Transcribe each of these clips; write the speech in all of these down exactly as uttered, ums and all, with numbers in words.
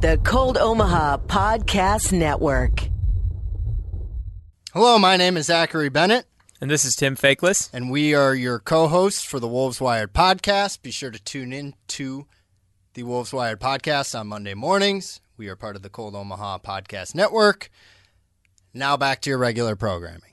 The Cold Omaha Podcast Network. Hello, my name is Zachary Bennett. And this is Tim Fakeless. And we are your co-hosts for the Wolves Wired podcast. Be sure to tune in to the Wolves Wired podcast on Monday mornings. We are part of the Cold Omaha Podcast Network. Now back to your regular programming.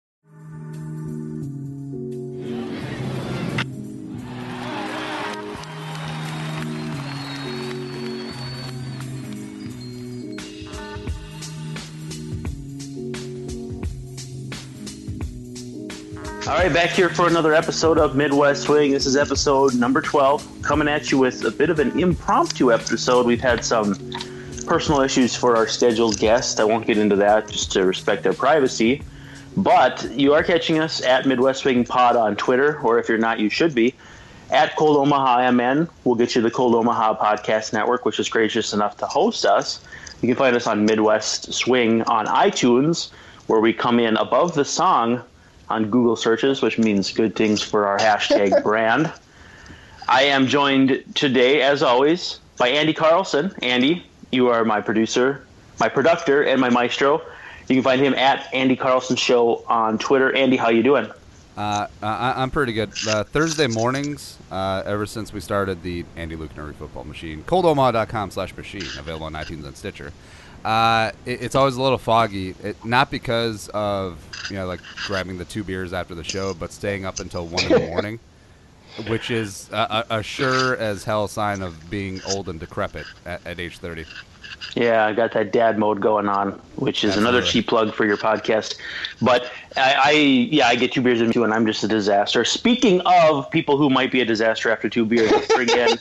All right, back here for another episode of Midwest Swing. This is episode number twelve, coming at you with a bit of an impromptu episode. We've had some personal issues for our scheduled guest. I won't get into that just to respect their privacy. But you are catching us at Midwest Swing Pod on Twitter, or if you're not, you should be. At Cold Omaha M N, we'll get you the Cold Omaha Podcast Network, which is gracious enough to host us. You can find us on Midwest Swing on iTunes, where we come in above the song on Google searches, which means good things for our hashtag brand. I am joined today, as always, by Andy Carlson. Andy, you are my producer, my productor, and my maestro. You can find him at Andy Carlson Show on Twitter. Andy, how you doing? Uh, I, I'm pretty good. Uh, Thursday mornings, uh, ever since we started the Andy Lucanary Football Machine, cold omaha dot com slash machine, available on iTunes and Stitcher. Uh, it, it's always a little foggy, it, not because of, you know, like grabbing the two beers after the show, but staying up until one in the morning, which is a, a, a sure as hell sign of being old and decrepit at, at age thirty. Yeah, I got that dad mode going on, which is Absolutely. Another cheap plug for your podcast. But I, I, yeah, I get two beers in too, and I'm just a disaster. Speaking of people who might be a disaster after two beers, let's bring in,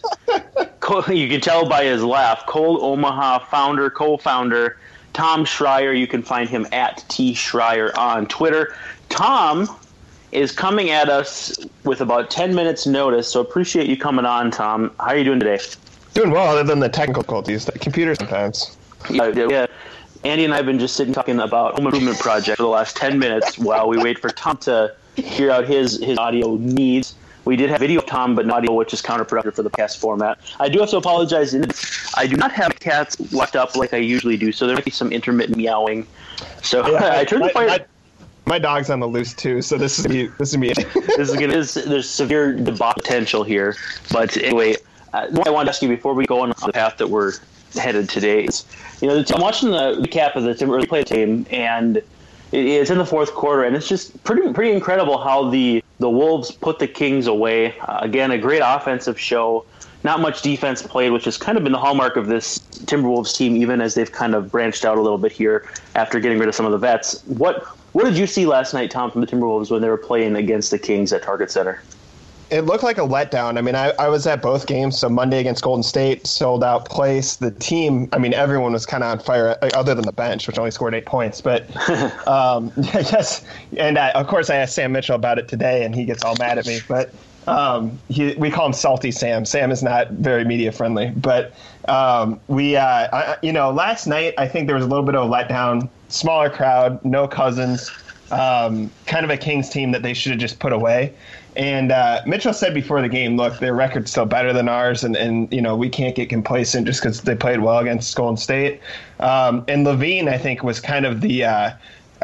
you can tell by his laugh, Cold Omaha founder, co-founder, Tom Schreier. You can find him at T Schreier on Twitter. Tom is coming at us with about ten minutes notice, so appreciate you coming on, Tom. How are you doing today? Doing well, other than the technical difficulties, the computer sometimes. Yeah, yeah. Andy and I have been just sitting talking about home improvement project for the last ten minutes while we wait for Tom to hear out his, his audio needs. We did have video of Tom, but not audio, which is counterproductive for the podcast format. I do have to apologize. I do not have cats locked up like I usually do, so there might be some intermittent meowing. So yeah, I turned my, the fire. My, my dog's on the loose too, so this is me. This is me. This is gonna. This, there's severe debauch potential here, but anyway. Uh, what I wanted to ask you before we go on the path that we're headed today is, you know, I'm watching the recap of the Timberwolves play team, and it, it's in the fourth quarter, and it's just pretty pretty incredible how the, the Wolves put the Kings away. Uh, again, a great offensive show, not much defense played, which has kind of been the hallmark of this Timberwolves team, even as they've kind of branched out a little bit here after getting rid of some of the vets. What what did you see last night, Tom, from the Timberwolves when they were playing against the Kings at Target Center? It looked like a letdown. I mean, I, I was at both games. So Monday against Golden State, sold out place. The team, I mean, everyone was kind of on fire, other than the bench, which only scored eight points. But um, yes, and I, of course I asked Sam Mitchell about it today, and he gets all mad at me. But um, he, we call him Salty Sam. Sam is not very media friendly. But um, we, uh, I, you know, last night I think there was a little bit of a letdown. Smaller crowd, no Cousins, um, kind of a Kings team that they should have just put away. And uh, Mitchell said before the game, look, their record's still better than ours, and, and you know we can't get complacent just because they played well against Golden State. Um, and Levine, I think, was kind of the uh,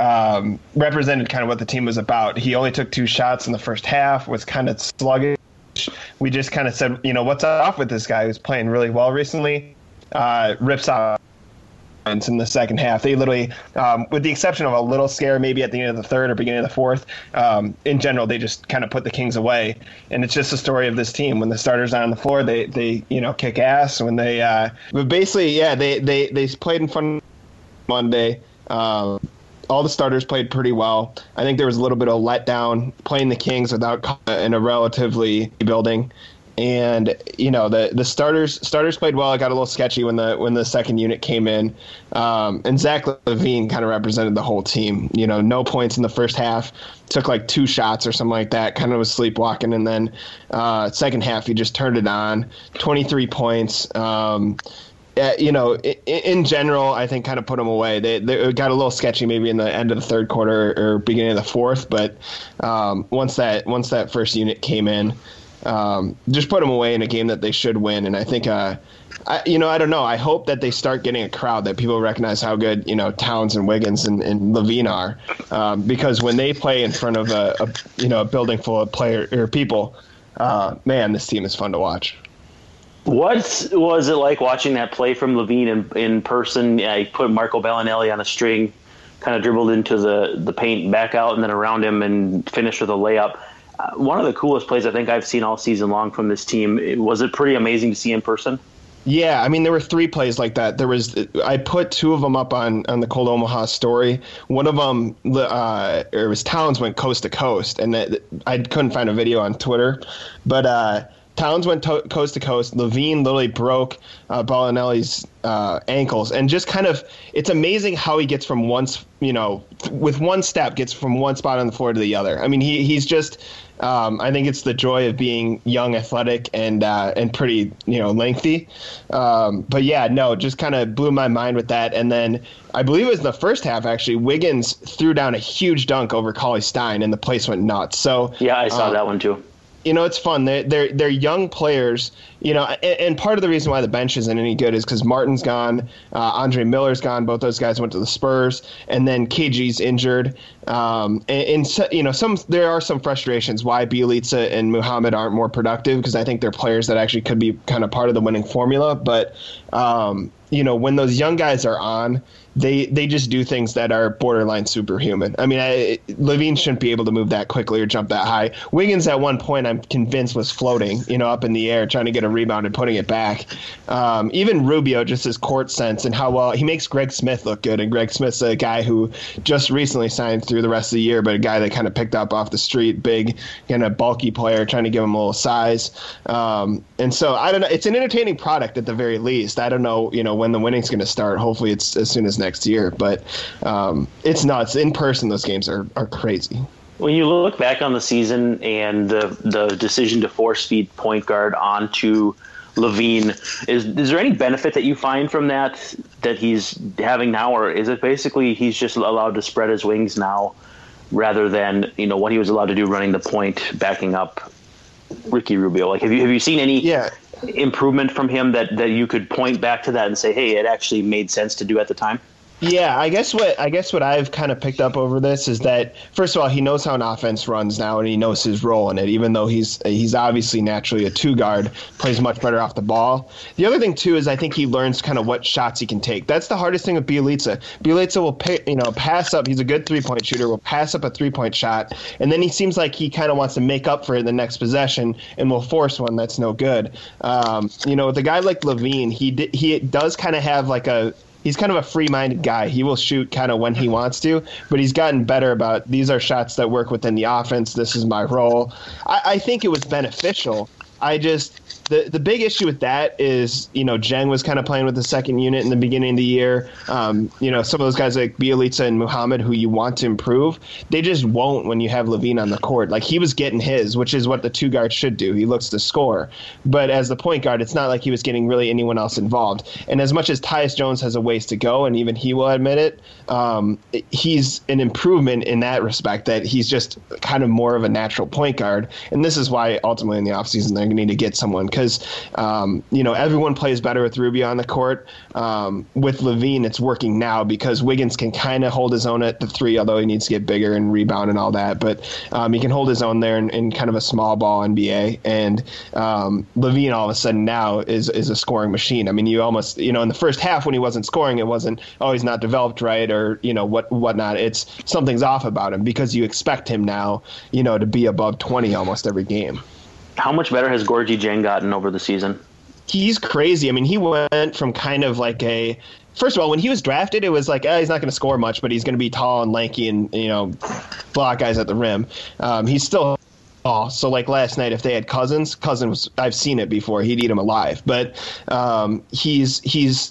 um, represented kind of what the team was about. He only took two shots in the first half, was kind of sluggish. We just kind of said, you know, what's off with this guy who's playing really well recently? Uh, rips off in the second half. They literally, um, with the exception of a little scare maybe at the end of the third or beginning of the fourth, um, in general, they just kind of put the Kings away. And it's just the story of this team. When the starters are on the floor, they, they you know, kick ass. When they, uh, but basically, yeah, they, they, they played in front of Monday. Um, all the starters played pretty well. I think there was a little bit of letdown playing the Kings without in a relatively building. And you know the the starters starters played well. It got a little sketchy when the when the second unit came in, um, and Zach LaVine kind of represented the whole team. You know, no points in the first half, took like two shots or something like that. Kind of was sleepwalking, and then uh, second half he just turned it on. twenty-three points. Um, uh, you know, in, in general, I think kind of put them away. They they got a little sketchy maybe in the end of the third quarter or beginning of the fourth, but um, once that once that first unit came in. Um, just put them away in a game that they should win, and I think uh, I, you know, I don't know. I hope that they start getting a crowd, that people recognize how good, you know, Towns and Wiggins and, and Levine are, um, because when they play in front of a, a you know a building full of player or people, uh, man, this team is fun to watch. What was it like watching that play from Levine in, in person? I put Marco Bellinelli on a string, kind of dribbled into the, the paint, back out, and then around him and finished with a layup. Uh, one of the coolest plays I think I've seen all season long from this team. Was it pretty amazing to see in person? Yeah, I mean, there were three plays like that. There was, I put two of them up on, on the Cold Omaha story. One of them, uh, it was Towns went coast to coast, and it, I couldn't find a video on Twitter, but uh, Towns went to- coast to coast. Levine literally broke uh, Bellinelli's uh, ankles, and just kind of, it's amazing how he gets from one, you know, with one step, gets from one spot on the floor to the other. I mean, he he's just. Um, I think it's the joy of being young, athletic, and uh, and pretty, you know, lengthy. Um, but yeah, no, just kind of blew my mind with that. And then I believe it was the first half, actually, Wiggins threw down a huge dunk over Cauley Stein, and the place went nuts. So yeah, I saw um, that one too. You know, it's fun. They're, they're, they're young players, you know, and, and part of the reason why the bench isn't any good is because Martin's gone, uh, Andre Miller's gone. Both those guys went to the Spurs, and then K G's injured. Um, and, and so, you know, some there are some frustrations why Bjelica and Muhammad aren't more productive, because I think they're players that actually could be kind of part of the winning formula. But, um, you know, when those young guys are on, they they just do things that are borderline superhuman. I mean, I, Levine shouldn't be able to move that quickly or jump that high. Wiggins at one point, I'm convinced, was floating, you know, up in the air, trying to get a rebound and putting it back. Um, even Rubio, just his court sense and how well he makes Greg Smith look good. And Greg Smith's a guy who just recently signed through the rest of the year, but a guy that kind of picked up off the street, big, kind of bulky player, trying to give him a little size. Um, and so I don't know. It's an entertaining product at the very least. I don't know, you know, when the winning's going to start. Hopefully it's as soon as next year, but um, it's nuts. In person, those games are, are crazy. When you look back on the season and the the decision to force feed point guard onto Levine, is is there any benefit that you find from that that he's having now, or is it basically he's just allowed to spread his wings now rather than, you know, what he was allowed to do running the point, backing up Ricky Rubio? Like, have you have you seen any yeah. improvement from him that, that you could point back to that and say, hey, it actually made sense to do at the time? Yeah, I guess what I guess what I've kind of picked up over this is that, first of all, he knows how an offense runs now, and he knows his role in it. Even though he's he's obviously naturally a two guard, plays much better off the ball. The other thing too is I think he learns kind of what shots he can take. That's the hardest thing with Bjelica. Bjelica will pay, you know pass up. He's a good three point shooter. Will pass up a three point shot, and then he seems like he kind of wants to make up for it in the next possession, and will force one that's no good. Um, you know, with a guy like Levine, he d- he does kind of have like a He's kind of a free-minded guy. He will shoot kind of when he wants to, but he's gotten better about these are shots that work within the offense. This is my role. I, I think it was beneficial. I just the the big issue with that is, you know, Jeng was kind of playing with the second unit in the beginning of the year. Um, you know, some of those guys like Bjelica and Muhammad, who you want to improve, they just won't when you have Levine on the court. Like, he was getting his, which is what the two guard should do. He looks to score. But as the point guard, it's not like he was getting really anyone else involved. And as much as Tyus Jones has a ways to go, and even he will admit it, um, he's an improvement in that respect, that he's just kind of more of a natural point guard. And this is why ultimately in the offseason they're going to need to get someone, because, um, you know, everyone plays better with Rubio on the court. Um, with Levine, it's working now because Wiggins can kind of hold his own at the three, although he needs to get bigger and rebound and all that. But um, he can hold his own there in, in kind of a small ball N B A. And um, Levine all of a sudden now is is a scoring machine. I mean, you almost, you know, in the first half when he wasn't scoring, it wasn't, oh, he's not developed right or, you know, what whatnot. It's something's off about him because you expect him now, you know, to be above twenty almost every game. How much better has Gorgui Dieng gotten over the season? He's crazy. I mean, he went from kind of like a – first of all, when he was drafted, it was like, oh, he's not going to score much, but he's going to be tall and lanky and, you know, block guys at the rim. Um, he's still tall. So, like last night, if they had Cousins, Cousins, I've seen it before. He'd eat him alive. But um, he's he's –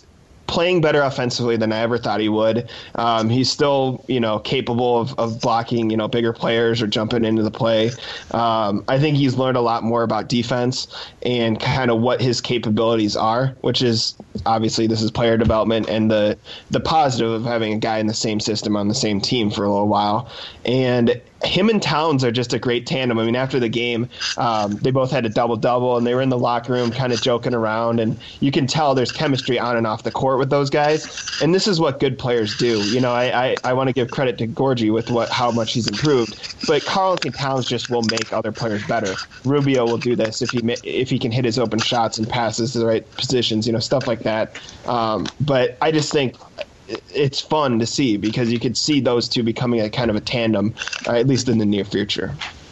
playing better offensively than I ever thought he would. Um, he's still, you know, capable of, of blocking, you know, bigger players or jumping into the play. Um, I think he's learned a lot more about defense and kind of what his capabilities are, which is obviously this is player development and the the positive of having a guy in the same system on the same team for a little while. And him and Towns are just a great tandem. I mean, after the game, um, they both had a double-double, and they were in the locker room kind of joking around, and you can tell there's chemistry on and off the court with those guys, and this is what good players do. You know, I, I, I want to give credit to Gorgie with what how much he's improved, but Karl-Anthony Towns just will make other players better. Rubio will do this if he if he can hit his open shots and passes to the right positions, you know, stuff like that. Um, but I just think it's fun to see because you could see those two becoming a kind of a tandem, uh, at least in the near future.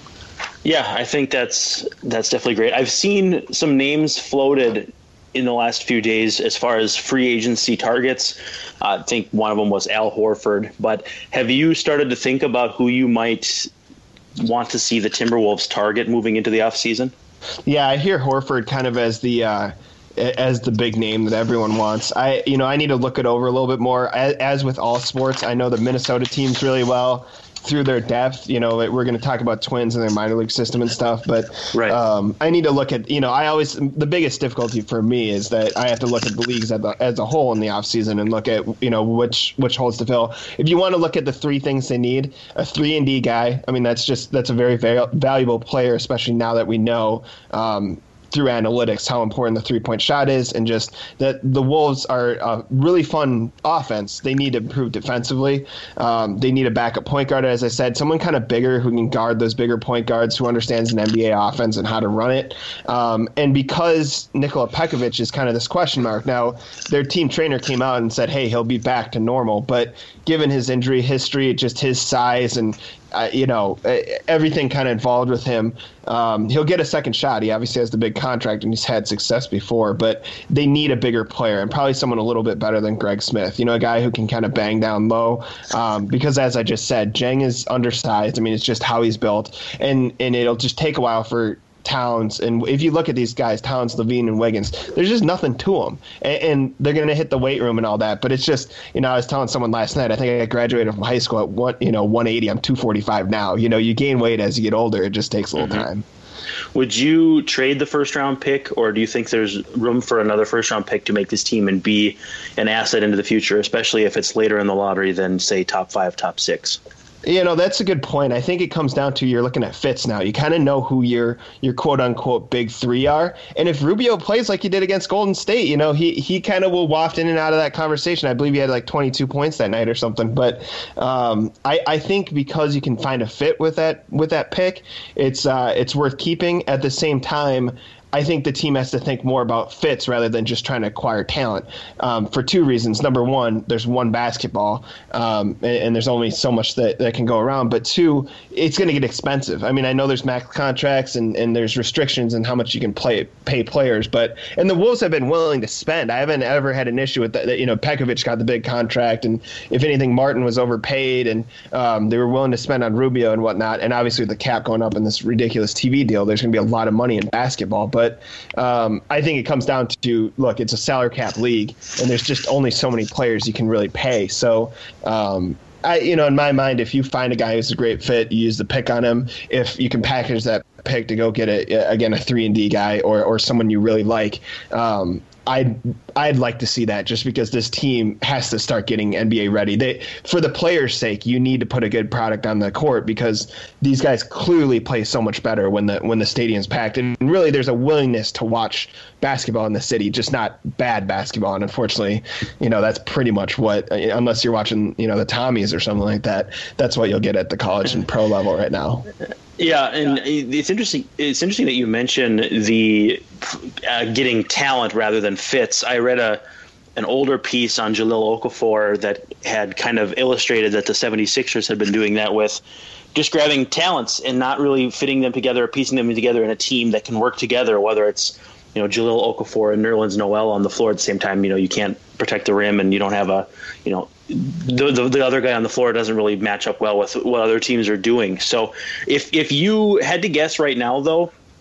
Yeah, I think that's that's definitely great. I've seen some names floated in the last few days as far as free agency targets. Uh, I think one of them was Al Horford. But have you started to think about who you might want to see the Timberwolves target moving into the offseason? Yeah, I hear Horford kind of as the uh, as the big name that everyone wants. I, you know, I need to look it over a little bit more. As, as with all sports, I know the Minnesota teams really well through their depth. You know, we're going to talk about Twins and their minor league system and stuff, but right. um, I need to look at, you know, I always, the biggest difficulty for me is that I have to look at the leagues as a, as a whole in the offseason and look at, you know, which, which holes to fill. If you want to look at the three things they need, a three and D guy, I mean, that's just, that's a very, very valuable player, especially now that we know, um, through analytics how important the three-point shot is, and just that the Wolves are a really fun offense. They need to improve defensively. Um, they need a backup point guard, as I said, someone kind of bigger who can guard those bigger point guards, who understands an N B A offense and how to run it. Um, and because Nikola Pekovic is kind of this question mark, now their team trainer came out and said, hey, he'll be back to normal. But given his injury history, just his size and Uh, you know, everything kind of involved with him. Um, he'll get a second shot. He obviously has the big contract and he's had success before, but they need a bigger player and probably someone a little bit better than Greg Smith, you know, a guy who can kind of bang down low. Um, because as I just said, Jang is undersized. I mean, it's just how he's built, and, and it'll just take a while for Towns, and if you look at these guys, Towns, Levine, and Wiggins, there's just nothing to them, and, and they're going to hit the weight room and all that. But it's just, you know, I was telling someone last night, I think I graduated from high school at one, you know, one eighty. I'm two forty-five now. You know, you gain weight as you get older. It just takes a little mm-hmm. time. Would you trade the first round pick, or do you think there's room for another first round pick to make this team and be an asset into the future, especially if it's later in the lottery than, say, top five, top six? You know, that's a good point. I think it comes down to you're looking at fits now. You kind of know who your your quote unquote big three are. And if Rubio plays like he did against Golden State, you know, he he kind of will waft in and out of that conversation. I believe he had like twenty-two points that night or something. But um, I, I think because you can find a fit with that with that pick, it's uh, it's worth keeping. At the same time, I think the team has to think more about fits rather than just trying to acquire talent um, for two reasons. Number one, there's one basketball, um, and, and there's only so much that, that can go around. But two, it's going to get expensive. I mean, I know there's max contracts and, and there's restrictions in how much you can play pay players, but and the Wolves have been willing to spend. I haven't ever had an issue with that. You know, Pekovic got the big contract, and if anything, Martin was overpaid, and um, they were willing to spend on Rubio and whatnot. And obviously, with the cap going up in this ridiculous T V deal, there's going to be a lot of money in basketball, but But um, I think it comes down to, look, it's a salary cap league, and there's just only so many players you can really pay. So, um, I, you know, in my mind, if you find a guy who's a great fit, you use the pick on him. If you can package that pick to go get, a, again, a three and D guy or, or someone you really like, um, I'd I'd like to see that, just because this team has to start getting N B A ready. They, for the players' sake, you need to put a good product on the court, because these guys clearly play so much better when the when the stadium's packed. And really, there's a willingness to watch basketball in the city, just not bad basketball. And unfortunately, you know, that's pretty much what, unless you're watching, you know, the Tommies or something like that, that's what you'll get at the college and pro level right now. Yeah, and it's interesting. It's interesting that you mention the uh, getting talent rather than fits. I read a an older piece on Jahlil Okafor that had kind of illustrated that the 76ers had been doing that with just grabbing talents and not really fitting them together, piecing them together in a team that can work together. Whether it's, you know, Jahlil Okafor and Nerlens Noel on the floor at the same time, you know, you can't protect the rim and you don't have a, you know, the, the the other guy on the floor doesn't really match up well with what other teams are doing. So if if you had to guess right now, though,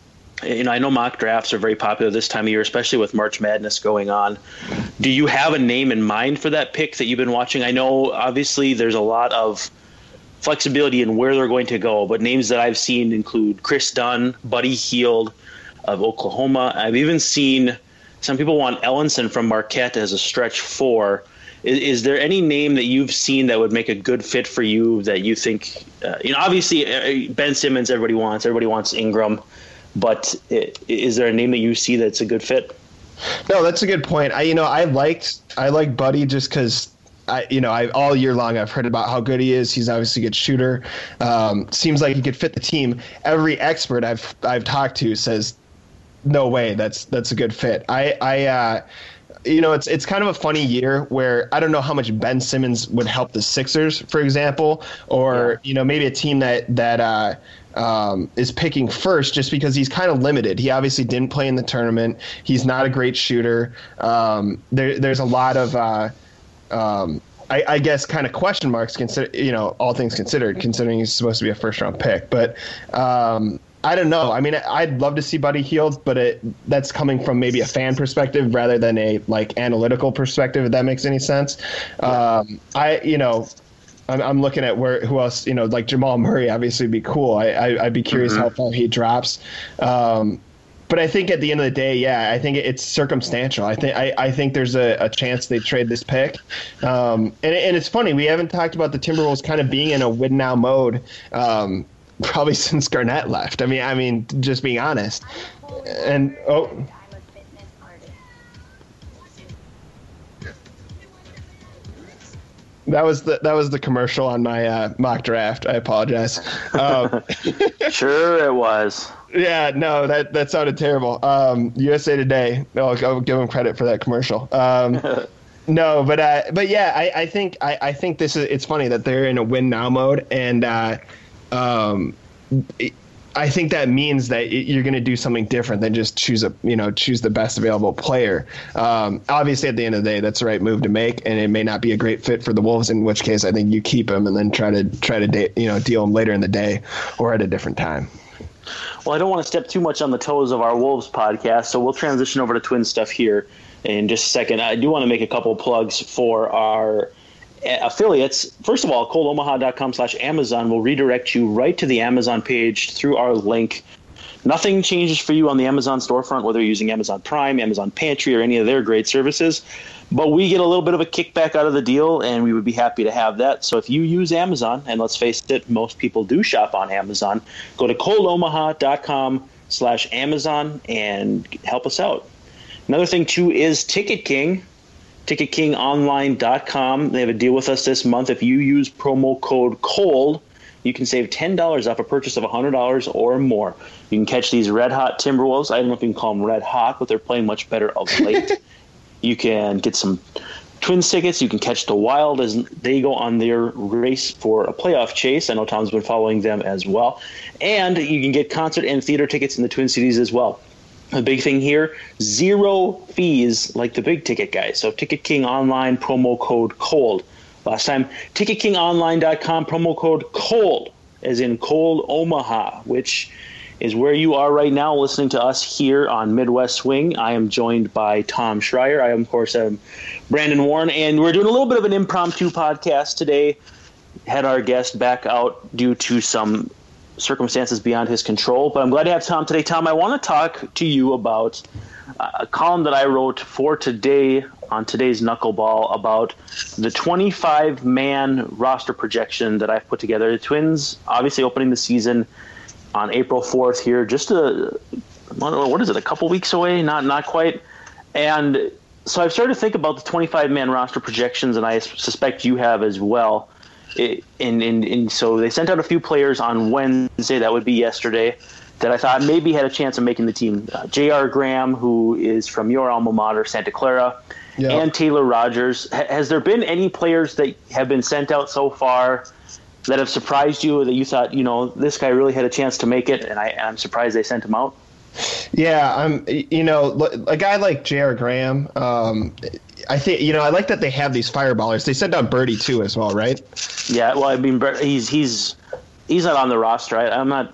you know, I know mock drafts are very popular this time of year, especially with March Madness going on. Do you have a name in mind for that pick that you've been watching? I know, obviously, there's a lot of flexibility in where they're going to go, but names that I've seen include Chris Dunn, Buddy Hield of Oklahoma. I've even seen some people want Ellenson from Marquette as a stretch four. Is, is there any name that you've seen that would make a good fit for you that you think, uh, you know, obviously Ben Simmons, everybody wants, everybody wants Ingram, but is there a name that you see that's a good fit? No, that's a good point. I, you know, I liked, I like Buddy just because I, you know, I all year long I've heard about how good he is. He's obviously a good shooter. Um, seems like he could fit the team. Every expert I've I've talked to says, no way, that's that's a good fit. I, I uh, you know, it's it's kind of a funny year where I don't know how much Ben Simmons would help the Sixers, for example, or yeah. you know, maybe a team that that. Uh, Um, is picking first just because he's kind of limited. He obviously didn't play in the tournament. He's not a great shooter. Um, there, there's a lot of, uh, um, I, I guess, kind of question marks. Consider, you know, all things considered, considering he's supposed to be a first round pick. But um, I don't know. I mean, I'd love to see Buddy Hield, but it, that's coming from maybe a fan perspective rather than a like analytical perspective. If that makes any sense. Um, I, you know. I'm, I'm looking at where who else, you know, like Jamal Murray obviously would be cool. I, I, I'd be curious mm-hmm. how far he drops. Um, but I think at the end of the day, yeah, I think it's circumstantial. I think I, I think there's a, a chance they trade this pick. Um, and, and it's funny, we haven't talked about the Timberwolves kind of being in a win now mode um, probably since Garnett left. I mean, I mean, just being honest. And oh. That was the that was the commercial on my uh, mock draft. I apologize. Um, sure, it was. Yeah, no, that, that sounded terrible. Um, U S A Today. I'll, I'll give them credit for that commercial. Um, no, but uh, but yeah, I, I think I, I think this is it's funny that they're in a win now mode, and uh, um, it, I think that means that you're going to do something different than just choose a, you know, choose the best available player. Um, obviously, at the end of the day, that's the right move to make, and it may not be a great fit for the Wolves. In which case, I think you keep him and then try to try to da- you know deal him later in the day or at a different time. Well, I don't want to step too much on the toes of our Wolves podcast, so we'll transition over to Twin stuff here in just a second. I do want to make a couple plugs for our affiliates. First of all, cold omaha dot com slash Amazon will redirect you right to the Amazon page through our link. Nothing changes for you on the Amazon storefront, whether you're using Amazon Prime, Amazon Pantry, or any of their great services. But we get a little bit of a kickback out of the deal, and we would be happy to have that. So if you use Amazon, and let's face it, most people do shop on Amazon, go to cold omaha dot com slash Amazon and help us out. Another thing, too, is Ticket King. ticket king online dot com. They have a deal with us this month. If you use promo code COLD, you can save ten dollars off a purchase of one hundred dollars or more. You can catch these red-hot Timberwolves. I don't know if you can call them red-hot, but they're playing much better of late. You can get some Twins tickets. You can catch the Wild as they go on their race for a playoff chase. I know Tom's been following them as well. And you can get concert and theater tickets in the Twin Cities as well. The big thing here, zero fees like the big ticket guys. So Ticket King Online, promo code COLD. Last time, ticket king online dot com, promo code COLD, as in Cold Omaha, which is where you are right now listening to us here on Midwest Swing. I am joined by Tom Schreier. I, of course, am Brandon Warren, and we're doing a little bit of an impromptu podcast today. Had our guest back out due to some circumstances beyond his control, but I'm glad to have Tom today. Tom, I want to talk to you about a column that I wrote for today on today's Knuckleball about the twenty-five man roster projection that I've put together. The Twins obviously opening the season on April fourth here, just a, what is it, a couple weeks away? Not not quite. And so I've started to think about the twenty-five man roster projections, and I suspect you have as well. It, and, and, and so they sent out a few players on Wednesday, that would be yesterday, that I thought maybe had a chance of making the team. Uh, J R. Graham, who is from your alma mater, Santa Clara, yeah. and Taylor Rogers. H- has there been any players that have been sent out so far that have surprised you, or that you thought, you know, this guy really had a chance to make it, and I, I'm surprised they sent him out? Yeah, I'm. You know, a guy like J R. Graham, um, I think, you know, I like that they have these fireballers. They sent out Birdie too, as well, right? Yeah, well, I mean, he's he's he's not on the roster. I, I'm not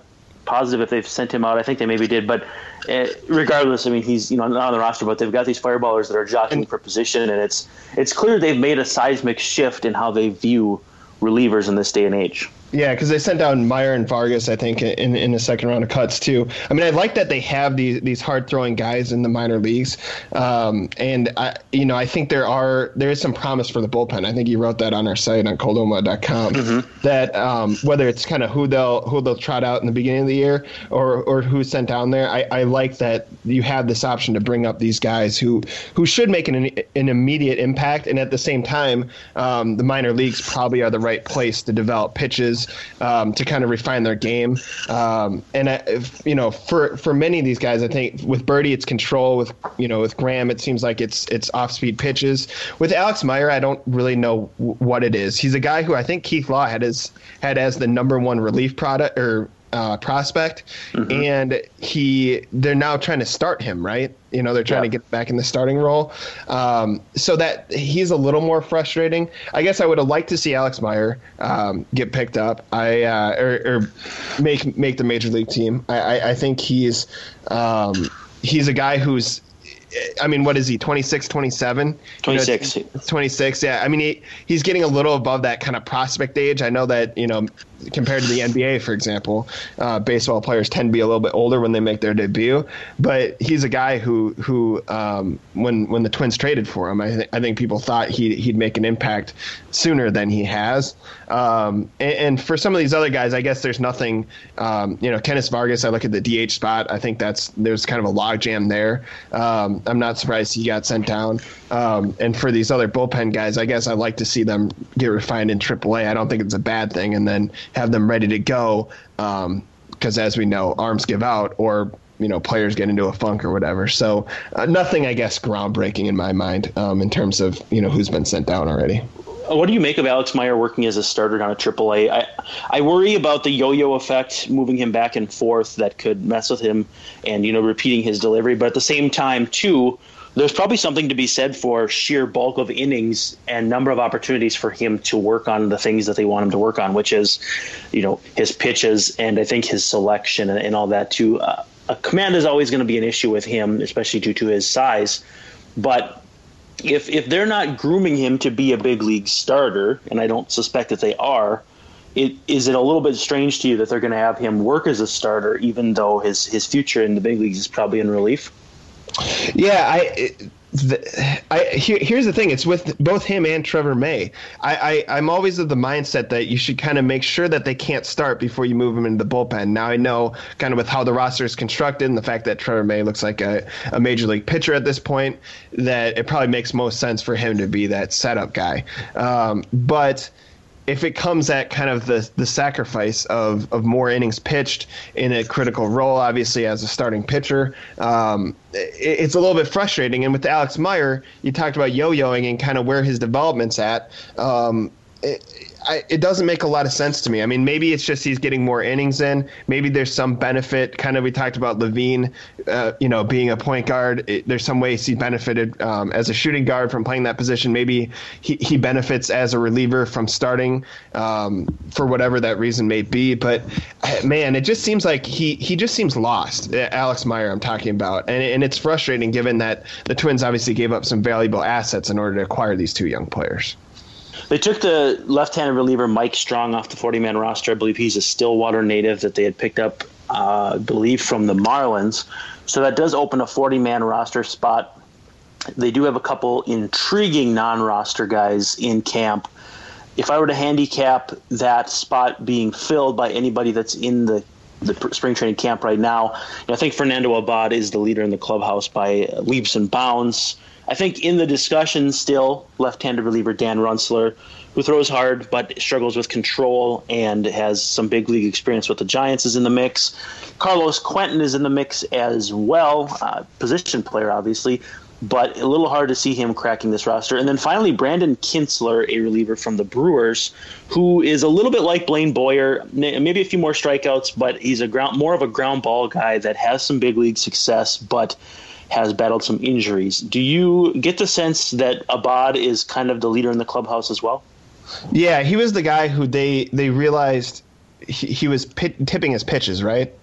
positive if they've sent him out. I think they maybe did, but uh, regardless, I mean, he's you know not on the roster, but they've got these fireballers that are jockeying for position, and it's it's clear they've made a seismic shift in how they view relievers in this day and age. Yeah, because they sent down Meyer and Vargas, I think, in in the second round of cuts too. I mean, I like that they have these these hard throwing guys in the minor leagues, um, and I you know I think there are there is some promise for the bullpen. I think you wrote that on our site on cold omaha dot com mm-hmm. that um, whether it's kind of who they'll who they'll trot out in the beginning of the year or or who's sent down there. I, I like that you have this option to bring up these guys who who should make an an immediate impact, and at the same time, um, the minor leagues probably are the right place to develop pitches. Um, to kind of refine their game, um, and I, if, you know, for for many of these guys, I think with Birdie it's control. With you know, with Graham, it seems like it's it's off-speed pitches. With Alex Meyer, I don't really know w- what it is. He's a guy who I think Keith Law had as had as the number one relief product or uh, prospect, mm-hmm. and he they're now trying to start him, right? You know, they're trying yeah. to get back in the starting role. Um, so that he's a little more frustrating. I guess I would have liked to see Alex Meyer um, get picked up I uh, or, or make make the major league team. I, I, I think he's um, he's a guy who's I mean, what is he, twenty-six, twenty-seven? twenty-six. You know, twenty-six, yeah. I mean, he, he's getting a little above that kind of prospect age. I know that, you know, compared to the N B A, for example, uh, baseball players tend to be a little bit older when they make their debut. But he's a guy who, who um, when when the Twins traded for him, I, th- I think people thought he'd, he'd make an impact sooner than he has. Um, and, and for some of these other guys, I guess there's nothing, um, you know, Kenneth Vargas, I look at the D H spot. I think that's there's kind of a logjam there. Um, I'm not surprised he got sent down. Um, and for these other bullpen guys, I guess I'd like to see them get refined in triple A. I don't think it's a bad thing, and then have them ready to go. Um, because as we know, arms give out, or you know, players get into a funk or whatever. So uh, nothing, I guess, groundbreaking in my mind um, in terms of you know who's been sent down already. What do you make of Alex Meyer working as a starter down at triple A? I, I worry about the yo-yo effect, moving him back and forth, that could mess with him and, you know, repeating his delivery. But at the same time, too, there's probably something to be said for sheer bulk of innings and number of opportunities for him to work on the things that they want him to work on, which is, you know, his pitches and I think his selection and, and all that, too. Uh, a command is always going to be an issue with him, especially due to his size. But If if they're not grooming him to be a big league starter, and I don't suspect that they are, it, is it a little bit strange to you that they're going to have him work as a starter, even though his, his future in the big leagues is probably in relief? Yeah, I. The, I here, here's the thing. It's with both him and Trevor May. I, I, I'm always of the mindset that you should kind of make sure that they can't start before you move them into the bullpen. Now, I know kind of with how the roster is constructed and the fact that Trevor May looks like a, a major league pitcher at this point, that it probably makes most sense for him to be that setup guy. Um, but if it comes at kind of the the sacrifice of, of more innings pitched in a critical role, obviously as a starting pitcher, um, it, it's a little bit frustrating. And with Alex Meyer, you talked about yo-yoing and kind of where his development's at. Um, it, I, it doesn't make a lot of sense to me. I mean, maybe it's just he's getting more innings in. Maybe there's some benefit. Kind of, we talked about Levine, uh, you know, being a point guard. It, there's some ways he benefited um, as a shooting guard from playing that position. Maybe he, he benefits as a reliever from starting um, for whatever that reason may be. But man, it just seems like he, he just seems lost. Alex Meyer, I'm talking about, and and it's frustrating given that the Twins obviously gave up some valuable assets in order to acquire these two young players. They took the left-handed reliever Mike Strong off the forty-man roster. I believe he's a Stillwater native that they had picked up, uh, I believe, from the Marlins. So that does open a forty-man roster spot. They do have a couple intriguing non-roster guys in camp. If I were to handicap that spot being filled by anybody that's in the the spring training camp right now, I think Fernando Abad is the leader in the clubhouse by leaps and bounds. I think in the discussion still, left-handed reliever Dan Runzler, who throws hard but struggles with control and has some big league experience with the Giants, is in the mix. Carlos Quentin is in the mix as well, uh, position player obviously, but a little hard to see him cracking this roster. And then finally, Brandon Kintzler, a reliever from the Brewers, who is a little bit like Blaine Boyer, maybe a few more strikeouts, but he's a ground more of a ground ball guy that has some big league success, but has battled some injuries. Do you get the sense that Abad is kind of the leader in the clubhouse as well? Yeah, he was the guy who they they realized he, he was pit, tipping his pitches, right?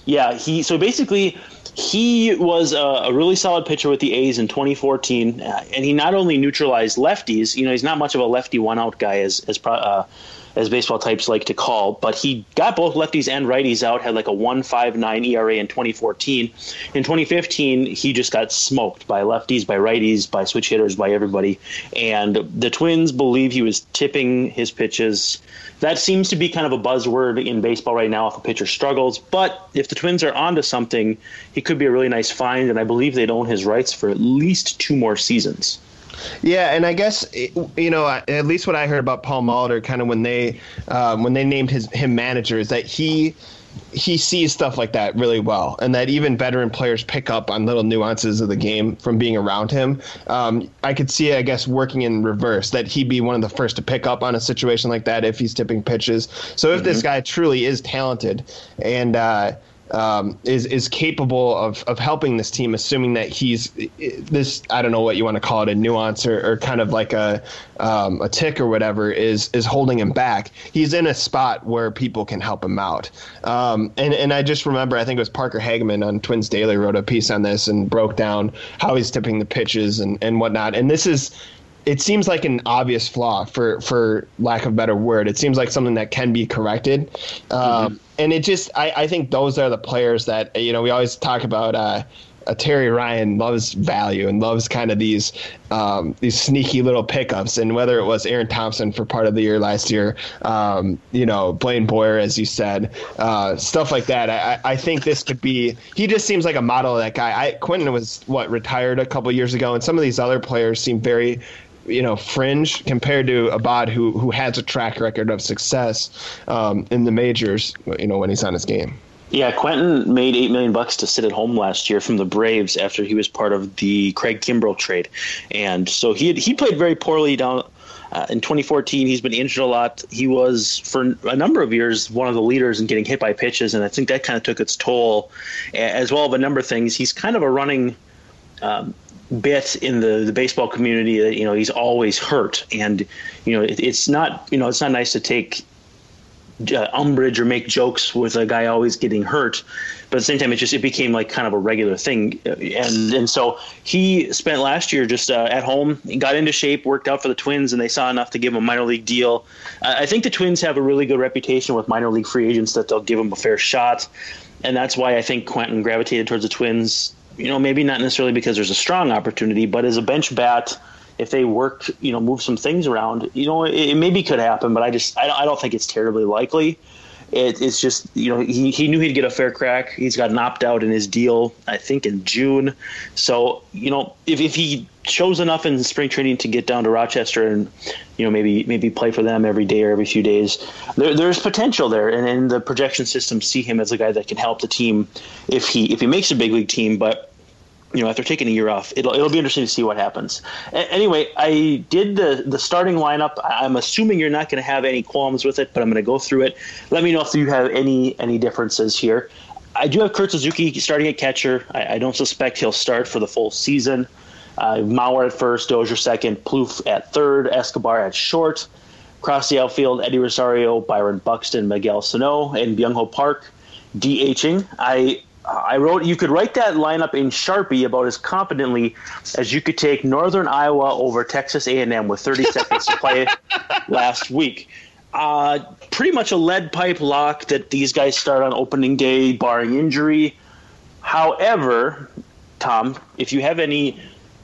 Yeah, he so basically he was a, a really solid pitcher with the A's in twenty fourteen, uh, and he not only neutralized lefties. You know, he's not much of a lefty one-out guy as as uh, as baseball types like to call, but he got both lefties and righties out. Had like a one point five nine E R A in twenty fourteen. In twenty fifteen, he just got smoked by lefties, by righties, by switch hitters, by everybody. And the Twins believe he was tipping his pitches. That seems to be kind of a buzzword in baseball right now if a pitcher struggles. But if the Twins are onto something, he could be a really nice find, and I believe they'd own his rights for at least two more seasons. Yeah, and I guess, you know, at least what I heard about Paul Molitor kind of when they um, when they named his him manager is that he he sees stuff like that really well, and that even veteran players pick up on little nuances of the game from being around him. Um, I could see, I guess, working in reverse, that he'd be one of the first to pick up on a situation like that if he's tipping pitches. So if mm-hmm. this guy truly is talented and uh, um, is is capable of, of helping this team, assuming that he's this, I don't know what you want to call it, a nuance or, or kind of like a um, a tick or whatever, is is holding him back. He's in a spot where people can help him out. Um, and, and I just remember, I think it was Parker Hageman on Twins Daily wrote a piece on this and broke down how he's tipping the pitches and, and whatnot. And this is, it seems like an obvious flaw, for, for lack of a better word. It seems like something that can be corrected. Um, mm-hmm. And it just, I, I think those are the players that, you know, we always talk about, uh, uh, Terry Ryan loves value and loves kind of these um, these sneaky little pickups. And whether it was Aaron Thompson for part of the year last year, um, you know, Blaine Boyer, as you said, uh, stuff like that. I, I think this could be, he just seems like a model of that guy. I, Quentin was, what, retired a couple years ago, and some of these other players seem very, you know, fringe compared to Abad, who who has a track record of success um, in the majors, you know, when he's on his game. Yeah, Quentin made eight million bucks to sit at home last year from the Braves after he was part of the Craig Kimbrell trade, and so he had, he played very poorly down uh, in twenty fourteen. He's been injured a lot. He was for a number of years one of the leaders in getting hit by pitches, and I think that kind of took its toll, as well as a number of things. He's kind of a running um, bit in the, the baseball community that, you know, he's always hurt, and you know it, it's not you know it's not nice to take Uh, umbrage or make jokes with a guy always getting hurt, but at the same time, it just it became like kind of a regular thing, and and so he spent last year just uh, at home, he got into shape, worked out for the Twins, and they saw enough to give him a minor league deal. Uh, I think the Twins have a really good reputation with minor league free agents, that they'll give him a fair shot, and that's why I think Quentin gravitated towards the Twins. You know, maybe not necessarily because there's a strong opportunity, but as a bench bat, if they worked, you know, move some things around, you know, it, it maybe could happen, but I just, I don't, I don't think it's terribly likely. It, it's just, you know, he, he knew he'd get a fair crack. He's got an opt-out in his deal, I think, in June. So, you know, if, if he shows enough in spring training to get down to Rochester and, you know, maybe maybe play for them every day or every few days, there, there's potential there. And, and the projection systems see him as a guy that can help the team if he if he makes a big league team. But you know, after taking a year off, it'll it'll be interesting to see what happens. A- anyway, I did the the starting lineup. I'm assuming you're not going to have any qualms with it, but I'm going to go through it. Let me know if you have any any differences here. I do have Kurt Suzuki starting at catcher. I, I don't suspect he'll start for the full season. Uh, Mauer at first, Dozier second, Plouffe at third, Escobar at short. Across the outfield, Eddie Rosario, Byron Buxton, Miguel Sano, and Byung-Ho Park DHing. I I wrote, you could write that lineup in Sharpie about as competently as you could take Northern Iowa over Texas A and M with thirty seconds to play last week. Uh, pretty much a lead pipe lock that these guys start on opening day, barring injury. However, Tom, if you have any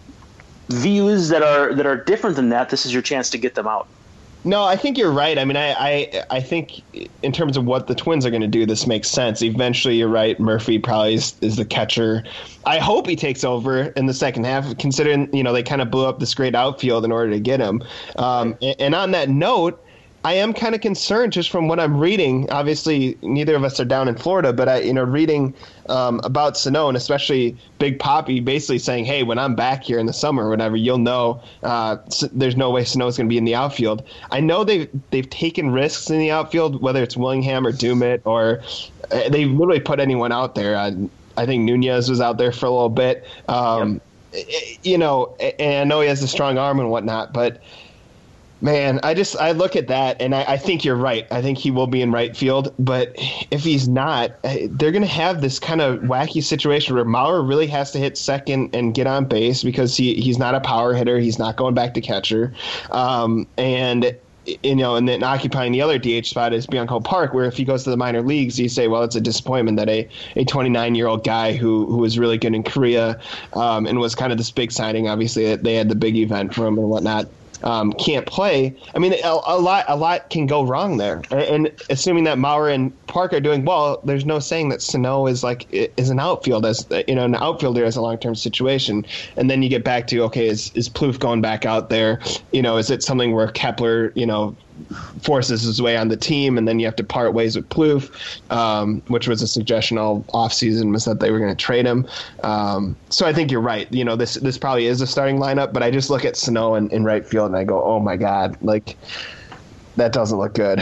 views that are that are different than that, this is your chance to get them out. No, I think you're right. I mean, I, I, I think in terms of what the Twins are going to do, this makes sense. Eventually, you're right. Murphy probably is, is the catcher. I hope he takes over in the second half, considering, you know, they kind of blew up this great outfield in order to get him. Um, and, and on that note, I am kind of concerned just from what I'm reading. Obviously, neither of us are down in Florida, but I, you know, reading um, about Sano, and especially Big Papi, basically saying, "Hey, when I'm back here in the summer or whatever, you'll know uh, there's no way Sano's going to be in the outfield." I know they've they've taken risks in the outfield, whether it's Willingham or Dummett, or uh, they've literally put anyone out there. Uh, I think Nunez was out there for a little bit. Um, yep. You know, and I know he has a strong arm and whatnot, but Man, I just I look at that and I, I think you're right. I think he will be in right field, but if he's not, they're going to have this kind of wacky situation where Maurer really has to hit second and get on base because he, he's not a power hitter. He's not going back to catcher, um, and you know, and then occupying the other D H spot is Byung-Ho Park, where if he goes to the minor leagues, you say, well, it's a disappointment that a a twenty-nine-year-old guy who who was really good in Korea um, and was kind of this big signing. Obviously, they had the big event for him and whatnot. Um, can't play. I mean, a, a lot, a lot can go wrong there. And, and assuming that Maurer and Park are doing well, there's no saying that Sano is like is an outfield as you know an outfielder as a long term situation. And then you get back to okay, is is Plouffe going back out there? You know, is it something where Kepler, you know, forces his way on the team, and then you have to part ways with Plouffe, um, which was a suggestion all offseason was that they were going to trade him. Um, so I think you're right. You know, this this probably is a starting lineup, but I just look at Sano in, in right field and I go, oh my God, like that doesn't look good.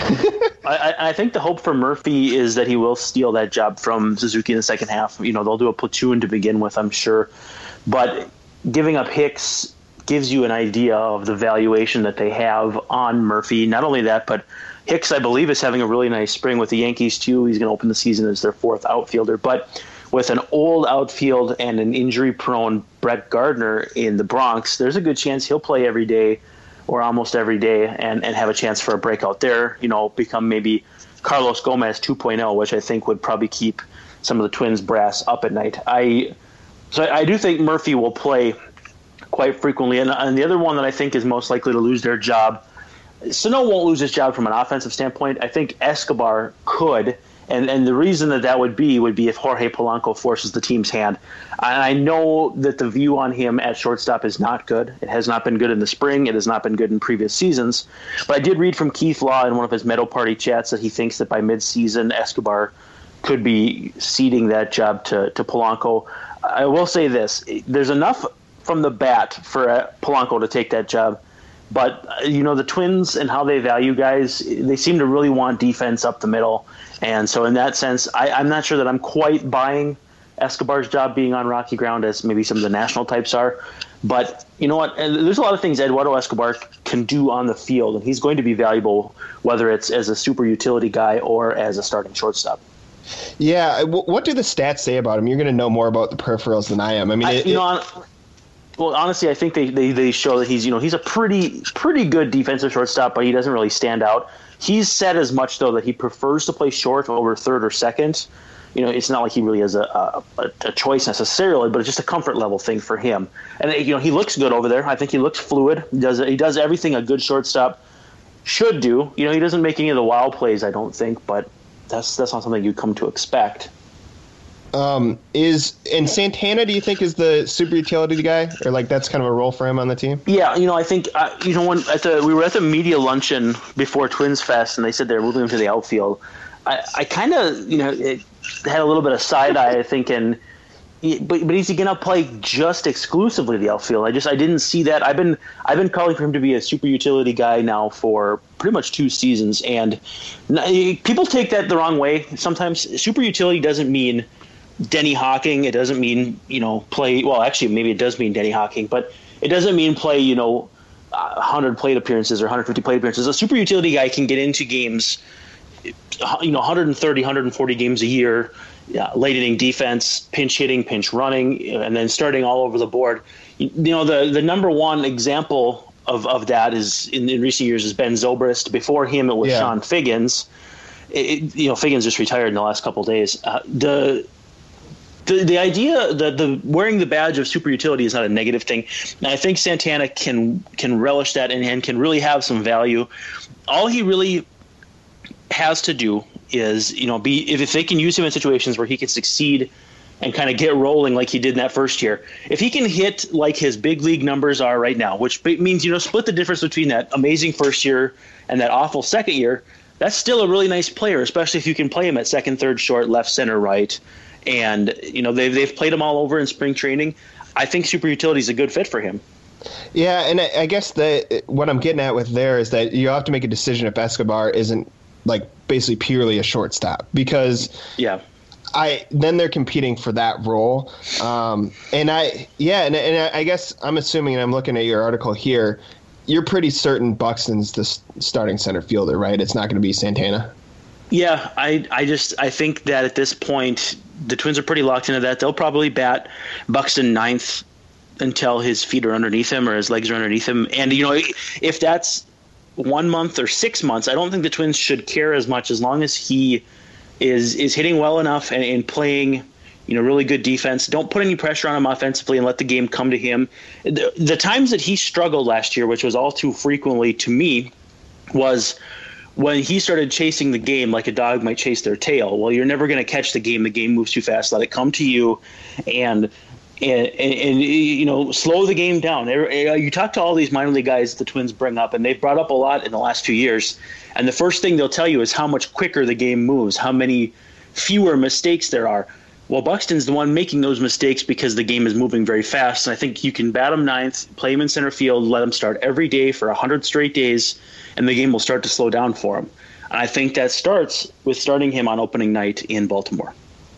I, I think the hope for Murphy is that he will steal that job from Suzuki in the second half. You know, they'll do a platoon to begin with, I'm sure, but giving up Hicks gives you an idea of the valuation that they have on Murphy. Not only that, but Hicks, I believe, is having a really nice spring with the Yankees, too. He's going to open the season as their fourth outfielder. But with an old outfield and an injury-prone Brett Gardner in the Bronx, there's a good chance he'll play every day or almost every day and, and have a chance for a breakout there, you know, become maybe Carlos Gomez two point oh, which I think would probably keep some of the Twins brass up at night. I So I, I do think Murphy will play quite frequently. And, and the other one that I think is most likely to lose their job, Sano won't lose his job from an offensive standpoint. I think Escobar could. And and the reason that that would be would be if Jorge Polanco forces the team's hand. And I know that the view on him at shortstop is not good. It has not been good in the spring. It has not been good in previous seasons. But I did read from Keith Law in one of his Meadow Party chats that he thinks that by midseason, Escobar could be ceding that job to, to Polanco. I will say this. There's enough from the bat for uh, Polanco to take that job. But, uh, you know, the Twins and how they value guys, they seem to really want defense up the middle. And so in that sense, I, I'm not sure that I'm quite buying Escobar's job being on rocky ground as maybe some of the national types are. But you know what? There's a lot of things Eduardo Escobar can do on the field, and he's going to be valuable whether it's as a super utility guy or as a starting shortstop. Yeah. What do the stats say about him? You're going to know more about the peripherals than I am. I mean, I, it, you know, well, honestly, I think they, they, they show that he's, you know, he's a pretty pretty good defensive shortstop, but he doesn't really stand out. He's said as much, though, that he prefers to play short over third or second. You know, it's not like he really has a, a, a choice necessarily, but it's just a comfort level thing for him. And, you know, he looks good over there. I think he looks fluid. He does, he does everything a good shortstop should do. You know, he doesn't make any of the wild plays, I don't think, but that's that's not something you come to expect. Um, is and Santana, do you think is the super utility guy, or like that's kind of a role for him on the team? Yeah, you know, I think uh, you know when at the we were at the media luncheon before Twins Fest, and they said they were moving him to the outfield. I, I kind of you know it had a little bit of side eye thinking, but but is he gonna play just exclusively the outfield? I just I didn't see that. I've been I've been calling for him to be a super utility guy now for pretty much two seasons, and people take that the wrong way. Sometimes super utility doesn't mean Denny Hawking. It doesn't mean, you know, play, well, actually, maybe it does mean Denny Hawking, but it doesn't mean play, you know, one hundred plate appearances or one hundred fifty plate appearances. A super utility guy can get into games, you know, one hundred thirty, one hundred forty games a year, yeah, late inning defense, pinch hitting, pinch running, and then starting all over the board. You know, the, the number one example of, of that is in, in recent years is Ben Zobrist. Before him, it was yeah. Sean Figgins. It, you know, Figgins just retired in the last couple of days. Uh, the The the idea that the wearing the badge of super utility is not a negative thing. And I think Santana can can relish that and, and can really have some value. All he really has to do is, you know, be if, if they can use him in situations where he can succeed and kind of get rolling like he did in that first year. If he can hit like his big league numbers are right now, which means, you know, split the difference between that amazing first year and that awful second year, that's still a really nice player, especially if you can play him at second, third, short, left, center, right. And, you know, they've, they've played him all over in spring training. I think super utility is a good fit for him. Yeah, and I, I guess the, what I'm getting at with there is that you have to make a decision if Escobar isn't, like, basically purely a shortstop. Because yeah, I then they're competing for that role. Um, and, I yeah, and, and I guess I'm assuming, and I'm looking at your article here, you're pretty certain Buxton's the starting center fielder, right? It's not going to be Santana. Yeah, I I just I think that at this point the Twins are pretty locked into that. They'll probably bat Buxton ninth until his feet are underneath him or his legs are underneath him. And you know, if that's one month or six months, I don't think the Twins should care as much as long as he is is hitting well enough and, and playing, you know, really good defense. Don't put any pressure on him offensively and let the game come to him. The, the times that he struggled last year, which was all too frequently to me, was when he started chasing the game like a dog might chase their tail. Well, you're never going to catch the game. The game moves too fast. Let it come to you, and and, and, and you know, slow the game down. You talk to all these minor league guys the Twins bring up, and they've brought up a lot in the last few years. And the first thing they'll tell you is how much quicker the game moves, how many fewer mistakes there are. Well, Buxton's the one making those mistakes because the game is moving very fast. And I think you can bat him ninth, play him in center field, let him start every day for one hundred straight days, and the game will start to slow down for him. And I think that starts with starting him on opening night in Baltimore.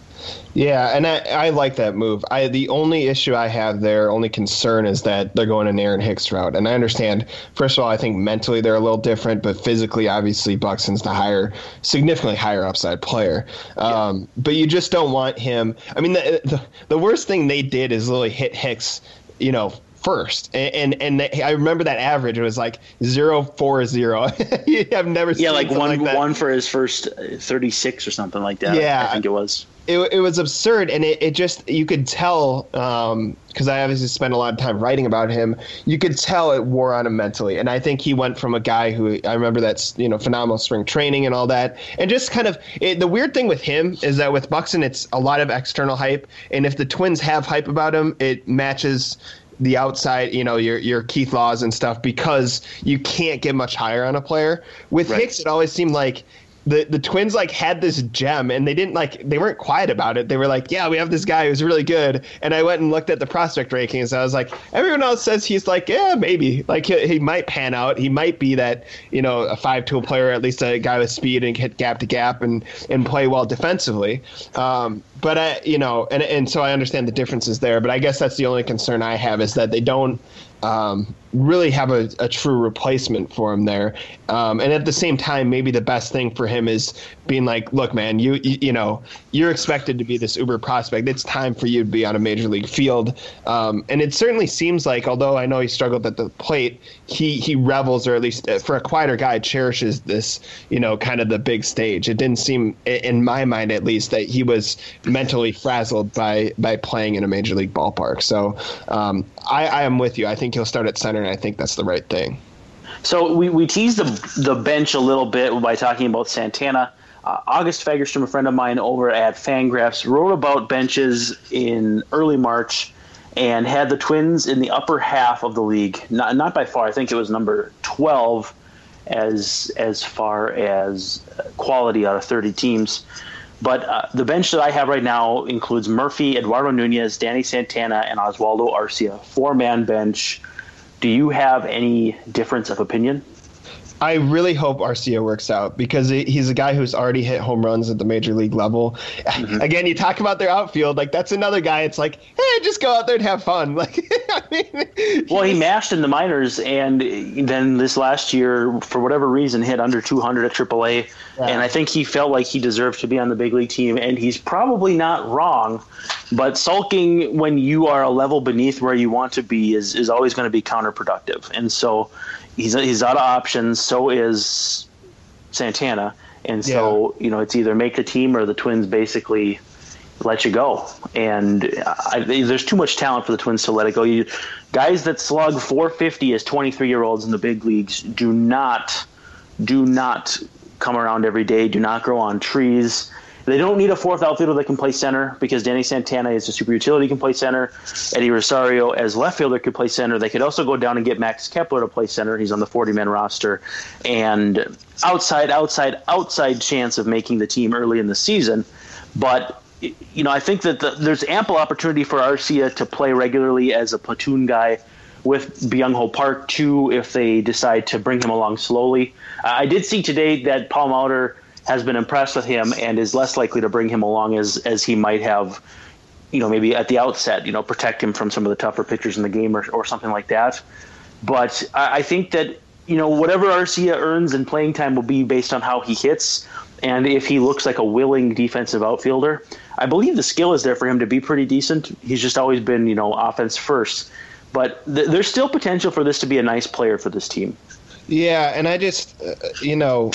Yeah, and I, I like that move. I the only issue I have there, only concern is that they're going an Aaron Hicks route. And I understand, first of all, I think mentally they're a little different, but physically, obviously, Buxton's the higher, significantly higher upside player. Um, yeah. But you just don't want him. I mean, the, the the worst thing they did is literally hit Hicks, you know, first, and and, and they, I remember that average. It was like zero four zero. I've never seen yeah, like one like that. one for his first thirty-six or something like that. Yeah, I think it was. It it was absurd, and it, it just you could tell um, because I obviously spent a lot of time writing about him. You could tell it wore on him mentally, and I think he went from a guy who I remember that's you know phenomenal spring training and all that, and just kind of it, the weird thing with him is that with Buxton it's a lot of external hype, and if the Twins have hype about him, it matches the outside, you know, your your Keith Laws and stuff, because you can't get much higher on a player. With right. Hicks, it always seemed like the the Twins like had this gem, and they didn't like they weren't quiet about it. They were like, yeah, we have this guy who's really good. And I went and looked at the prospect rankings. And I was like, everyone else says he's like, yeah, maybe like he, he might pan out. He might be that, you know, a five tool player, at least a guy with speed and hit gap to gap and and play well defensively. Um, but I, you know, and and so I understand the differences there. But I guess that's the only concern I have is that they don't um, really have a, a true replacement for him there. Um, and at the same time, maybe the best thing for him is being like, look, man, you, you you know, you're expected to be this uber prospect. It's time for you to be on a major league field. Um, and it certainly seems like, although I know he struggled at the plate, he, he revels, or at least for a quieter guy, cherishes this, you know, kind of the big stage. It didn't seem, in my mind at least, that he was mentally frazzled by, by playing in a major league ballpark. So um, I, I am with you. I think he'll start at center, and I think that's the right thing. So we, we teased the the bench a little bit by talking about Santana. Uh, August Fagerstrom, a friend of mine over at Fangraphs, wrote about benches in early March and had the Twins in the upper half of the league. Not not by far. I think it was number twelve as as far as quality out of thirty teams. But uh, the bench that I have right now includes Murphy, Eduardo Nunez, Danny Santana, and Oswaldo Arcia. Four-man bench. Do you have any difference of opinion? I really hope Arcia works out, because he's a guy who's already hit home runs at the major league level. Mm-hmm. Again, you talk about their outfield, like that's another guy. It's like, hey, just go out there and have fun. Like, I mean, well, he mashed in the minors, and then this last year, for whatever reason, hit under two hundred at triple A. Yeah. And I think he felt like he deserved to be on the big league team, and he's probably not wrong. But sulking when you are a level beneath where you want to be is, is always going to be counterproductive. And so he's he's out of options. So is Santana. And so, yeah. you know, it's either make the team or the Twins basically let you go. And I, there's too much talent for the Twins to let it go. You, guys that slug four fifty as twenty-three-year-olds in the big leagues do not do not come around every day, do not grow on trees. They don't need a fourth outfielder that can play center, because Danny Santana is a super utility, can play center. Eddie Rosario as left fielder could play center. They could also go down and get Max Kepler to play center. He's on the forty-man roster. And outside, outside, outside chance of making the team early in the season. But, you know, I think that the, there's ample opportunity for Arcia to play regularly as a platoon guy with Byung-Ho Park, too, if they decide to bring him along slowly. Uh, I did see today that Paul Mauter has been impressed with him and is less likely to bring him along as as he might have, you know, maybe at the outset, you know, protect him from some of the tougher pitchers in the game or, or something like that. But I, I think that, you know, whatever Arcia earns in playing time will be based on how he hits and if he looks like a willing defensive outfielder. I believe the skill is there for him to be pretty decent. He's just always been, you know, offense first. But th- there's still potential for this to be a nice player for this team. Yeah, and I just, uh, you know,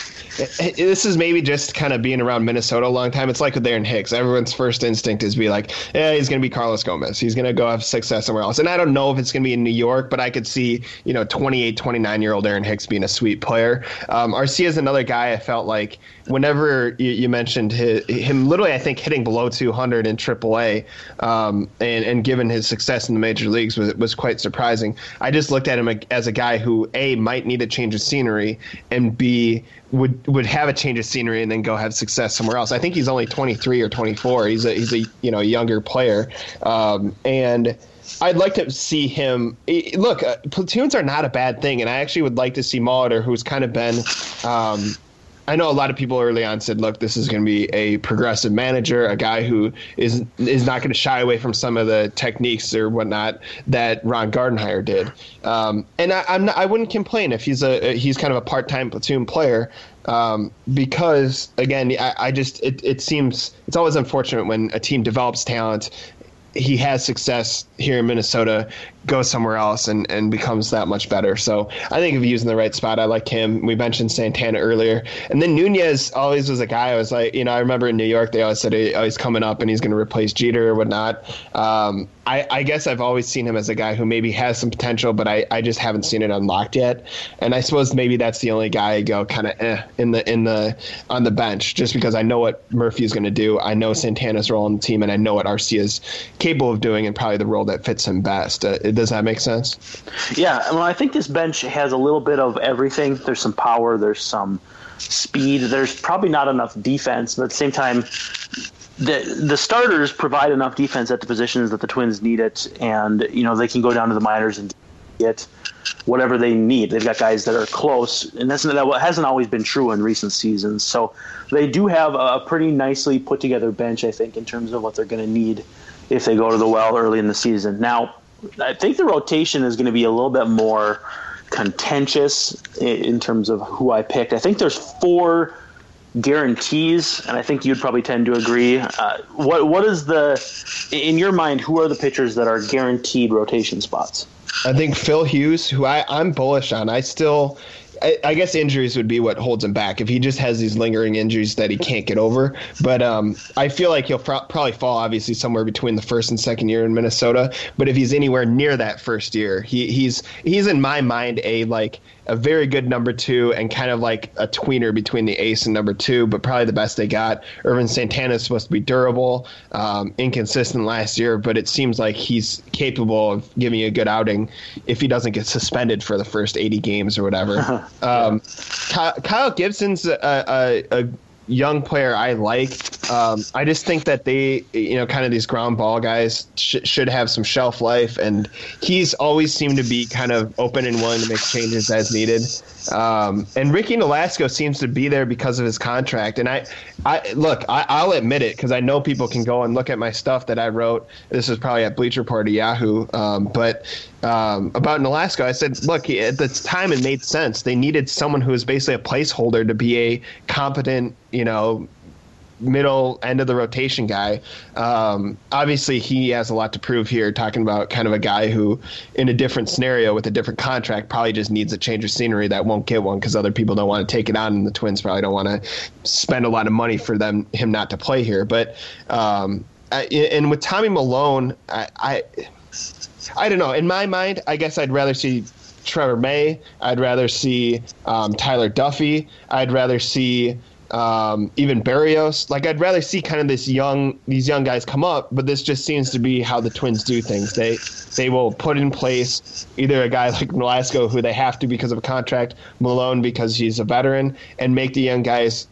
this is maybe just kind of being around Minnesota a long time. It's like with Aaron Hicks. Everyone's first instinct is be like, yeah, he's going to be Carlos Gomez. He's going to go have success somewhere else. And I don't know if it's going to be in New York, but I could see, you know, twenty-eight, twenty-nine-year-old Aaron Hicks being a sweet player. Um, Arcia is another guy I felt like whenever you, you mentioned his, him literally, I think, hitting below two hundred in triple A um, and, and given his success in the major leagues was, was quite surprising. I just looked at him as a guy who, A, might need a change of scenery, and B, would would have a change of scenery and then go have success somewhere else. I think he's only twenty-three or twenty-four. He's a he's a you know younger player, um, and I'd like to see him. Look, uh, platoons are not a bad thing, and I actually would like to see Molitor, who's kind of been. Um, I know a lot of people early on said, look, this is going to be a progressive manager, a guy who is is not going to shy away from some of the techniques or whatnot that Ron Gardenhire did. Um, and I, I'm not, I wouldn't complain if he's a he's kind of a part-time platoon player um, because, again, I, I just it, it seems it's always unfortunate when a team develops talent. He has success here in Minnesota, goes somewhere else and, and becomes that much better. So I think if he's in the right spot, I like him. We mentioned Santana earlier. And then Nunez always was a guy I was like, you know, I remember in New York, they always said, oh, he's coming up and he's going to replace Jeter or whatnot. Um, I, I guess I've always seen him as a guy who maybe has some potential, but I, I just haven't seen it unlocked yet. And I suppose maybe that's the only guy I go kind of eh, in the in the on the bench, just because I know what Murphy is going to do. I know Santana's role on the team, and I know what Arcia is capable of doing, and probably the role that fits him best. Uh, does that make sense? Yeah, well, I think this bench has a little bit of everything. There's some power, there's some speed, there's probably not enough defense, but at the same time, the the starters provide enough defense at the positions that the Twins need it, and you know they can go down to the minors and get whatever they need. They've got guys that are close, and that's that hasn't always been true in recent seasons. So they do have a pretty nicely put together bench, I think, in terms of what they're going to need if they go to the well early in the season. Now, I think the rotation is going to be a little bit more contentious in terms of who I picked. I think there's four guarantees, and I think you'd probably tend to agree. Uh, what what is the, in your mind, who are the pitchers that are guaranteed rotation spots? I think Phil Hughes, who I, I'm bullish on. I still, I, I guess injuries would be what holds him back. If he just has these lingering injuries that he can't get over. But um, I feel like he'll pro- probably fall, obviously, somewhere between the first and second year in Minnesota. But if he's anywhere near that first year, he, he's he's in my mind a like a very good number two and kind of like a tweener between the ace and number two, but probably the best they got. Irvin Santana is supposed to be durable, um, inconsistent last year, but it seems like he's capable of giving you a good outing if he doesn't get suspended for the first eighty games or whatever. um, Kyle Gibson's a, a, a young player I like. Um, I just think that they, you know, kind of these ground ball guys sh- should have some shelf life, and he's always seemed to be kind of open and willing to make changes as needed. Um, and Ricky Nolasco seems to be there because of his contract. And I, I look, I, I'll admit it because I know people can go and look at my stuff that I wrote. This was probably at Bleacher Report or Yahoo, um, but um, about Nolasco, I said, look, at the time it made sense. They needed someone who was basically a placeholder to be a competent, you know, middle end of the rotation guy. Um, obviously, he has a lot to prove here, talking about kind of a guy who, in a different scenario with a different contract, probably just needs a change of scenery that won't get one because other people don't want to take it on, and the Twins probably don't want to spend a lot of money for them him not to play here. But um, I, and with Tommy Milone, I, I I don't know. In my mind, I guess I'd rather see Trevor May. I'd rather see um, Tyler Duffy. I'd rather see Um, even Barrios. Like, I'd rather see kind of this young, these young guys come up, but this just seems to be how the Twins do things. They they will put in place either a guy like Nolasco, who they have to because of a contract, Malone because he's a veteran, and make the young guys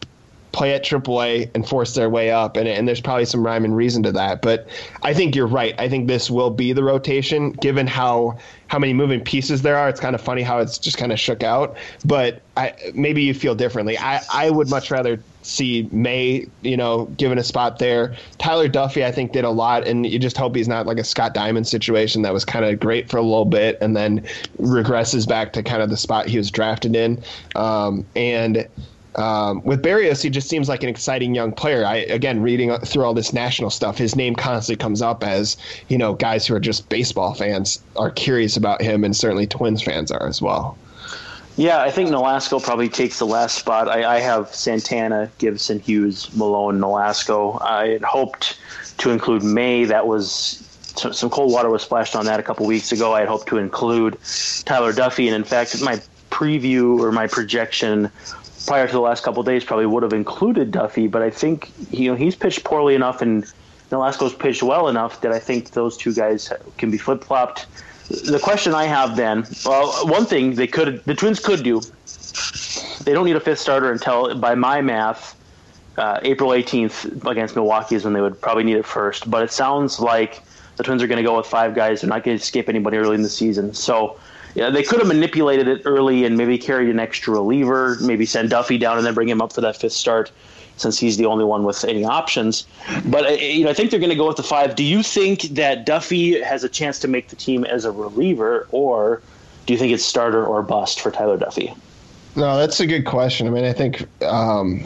play at triple A and force their way up, and, and there's probably some rhyme and reason to that. But I think you're right. I think this will be the rotation, given how how many moving pieces there are. It's kind of funny how it's just kind of shook out. But I, maybe you feel differently. I, I would much rather see May, you know, given a spot there. Tyler Duffy, I think, did a lot, and you just hope he's not like a Scott Diamond situation that was kind of great for a little bit and then regresses back to kind of the spot he was drafted in. Um, and Um, with Berrios, he just seems like an exciting young player. I, again, reading through all this national stuff, his name constantly comes up as, you know, guys who are just baseball fans are curious about him, and certainly Twins fans are as well. Yeah, I think Nolasco probably takes the last spot. I, I have Santana, Gibson, Hughes, Malone, Nolasco. I had hoped to include May. That was some cold water was splashed on that a couple weeks ago. I had hoped to include Tyler Duffy, and in fact, my preview or my projection prior to the last couple of days probably would have included Duffy, but I think you know he's pitched poorly enough and Nolasco's pitched well enough that I think those two guys can be flip-flopped. The question I have then, well, one thing they could, the Twins could do, they don't need a fifth starter until, by my math, uh, April eighteenth against Milwaukee is when they would probably need it first. But it sounds like the Twins are going to go with five guys. They're not going to skip anybody early in the season. So yeah, they could have manipulated it early and maybe carried an extra reliever, maybe send Duffy down and then bring him up for that fifth start since he's the only one with any options. But you know, I think they're going to go with the five. Do you think that Duffy has a chance to make the team as a reliever, or do you think it's starter or bust for Tyler Duffy? No, that's a good question. I mean, I think, um,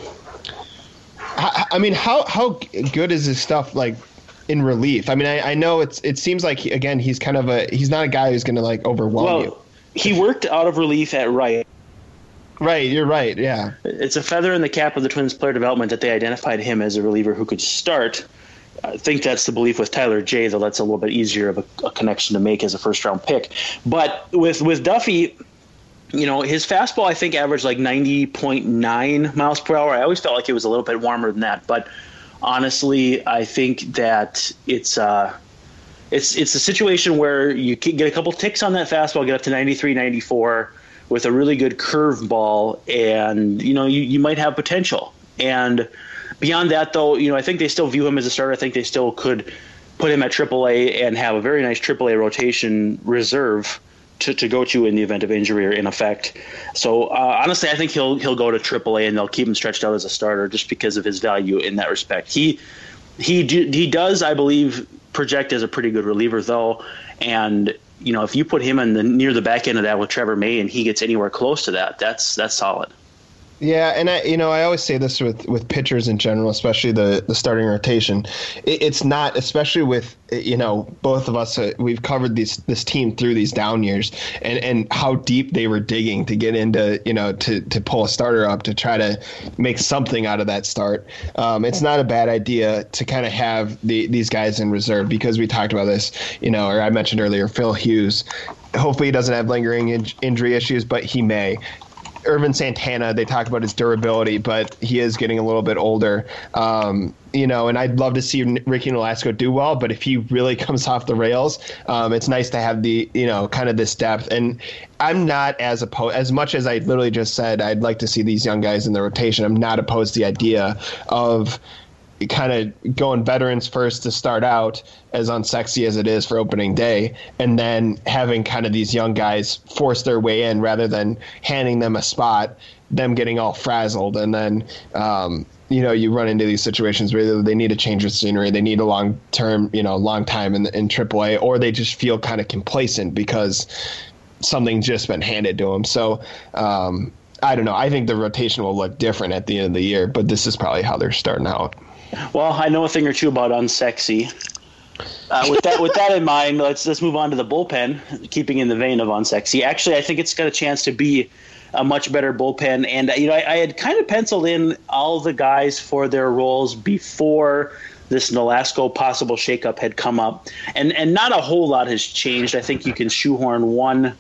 I, I mean, how how good is his stuff like in relief? I mean, I, I know it's it seems like he, again he's kind of a he's not a guy who's going to like overwhelm well, you. He worked out of relief at right. Right, you're right. Yeah, it's a feather in the cap of the Twins player development that they identified him as a reliever who could start. I think that's the belief with Tyler J, though that's a little bit easier of a, a connection to make as a first round pick. But with with Duffy, you know, his fastball I think averaged like ninety point nine miles per hour. I always felt like it was a little bit warmer than that, but honestly, I think that it's uh, it's it's a situation where you get a couple ticks on that fastball, get up to ninety-three, ninety-four with a really good curveball, and you know you, you might have potential. And beyond that, though, you know I think they still view him as a starter. I think they still could put him at triple A and have a very nice triple A rotation reserve to, to go to in the event of injury or in effect. So uh, honestly, I think he'll he'll go to triple A and they'll keep him stretched out as a starter just because of his value in that respect. He he do, he does, I believe, project as a pretty good reliever though, and you know if you put him in the near the back end of that with Trevor May and he gets anywhere close to that, that's that's solid. Yeah, and I, you know, I always say this with, with pitchers in general, especially the, the starting rotation. It, it's not, especially with, you know, both of us, uh, we've covered these this team through these down years and, and how deep they were digging to get into, you know, to, to pull a starter up to try to make something out of that start. Um, it's not a bad idea to kind of have the, these guys in reserve because we talked about this, you know, or I mentioned earlier, Phil Hughes. Hopefully he doesn't have lingering in, injury issues, but he may. Irvin Santana, they talk about his durability, but he is getting a little bit older. Um, you know, and I'd love to see Ricky Nolasco do well, but if he really comes off the rails, um, it's nice to have the, you know, kind of this depth. And I'm not as opposed, as much as I literally just said, I'd like to see these young guys in the rotation. I'm not opposed to the idea of kind of going veterans first to start out, as unsexy as it is for opening day, and then having kind of these young guys force their way in rather than handing them a spot, them getting all frazzled, and then um, you know you run into these situations where they need a change of scenery, they need a long term, you know, long time in in triple A, or they just feel kind of complacent because something's just been handed to them. So um, I don't know. I think the rotation will look different at the end of the year, but this is probably how they're starting out. Well, I know a thing or two about unsexy. Uh, with that, with that in mind, let's let's move on to the bullpen. Keeping in the vein of unsexy, actually, I think it's got a chance to be a much better bullpen. And you know, I, I had kind of penciled in all the guys for their roles before this Nolasco possible shakeup had come up, and and not a whole lot has changed. I think you can shoehorn one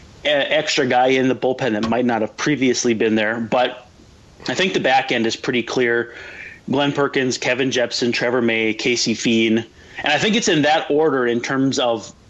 extra guy in the bullpen that might not have previously been there, but I think the back end is pretty clear. Glenn Perkins, Kevin Jepsen, Trevor May, Casey Fien. And I think it's in that order in terms of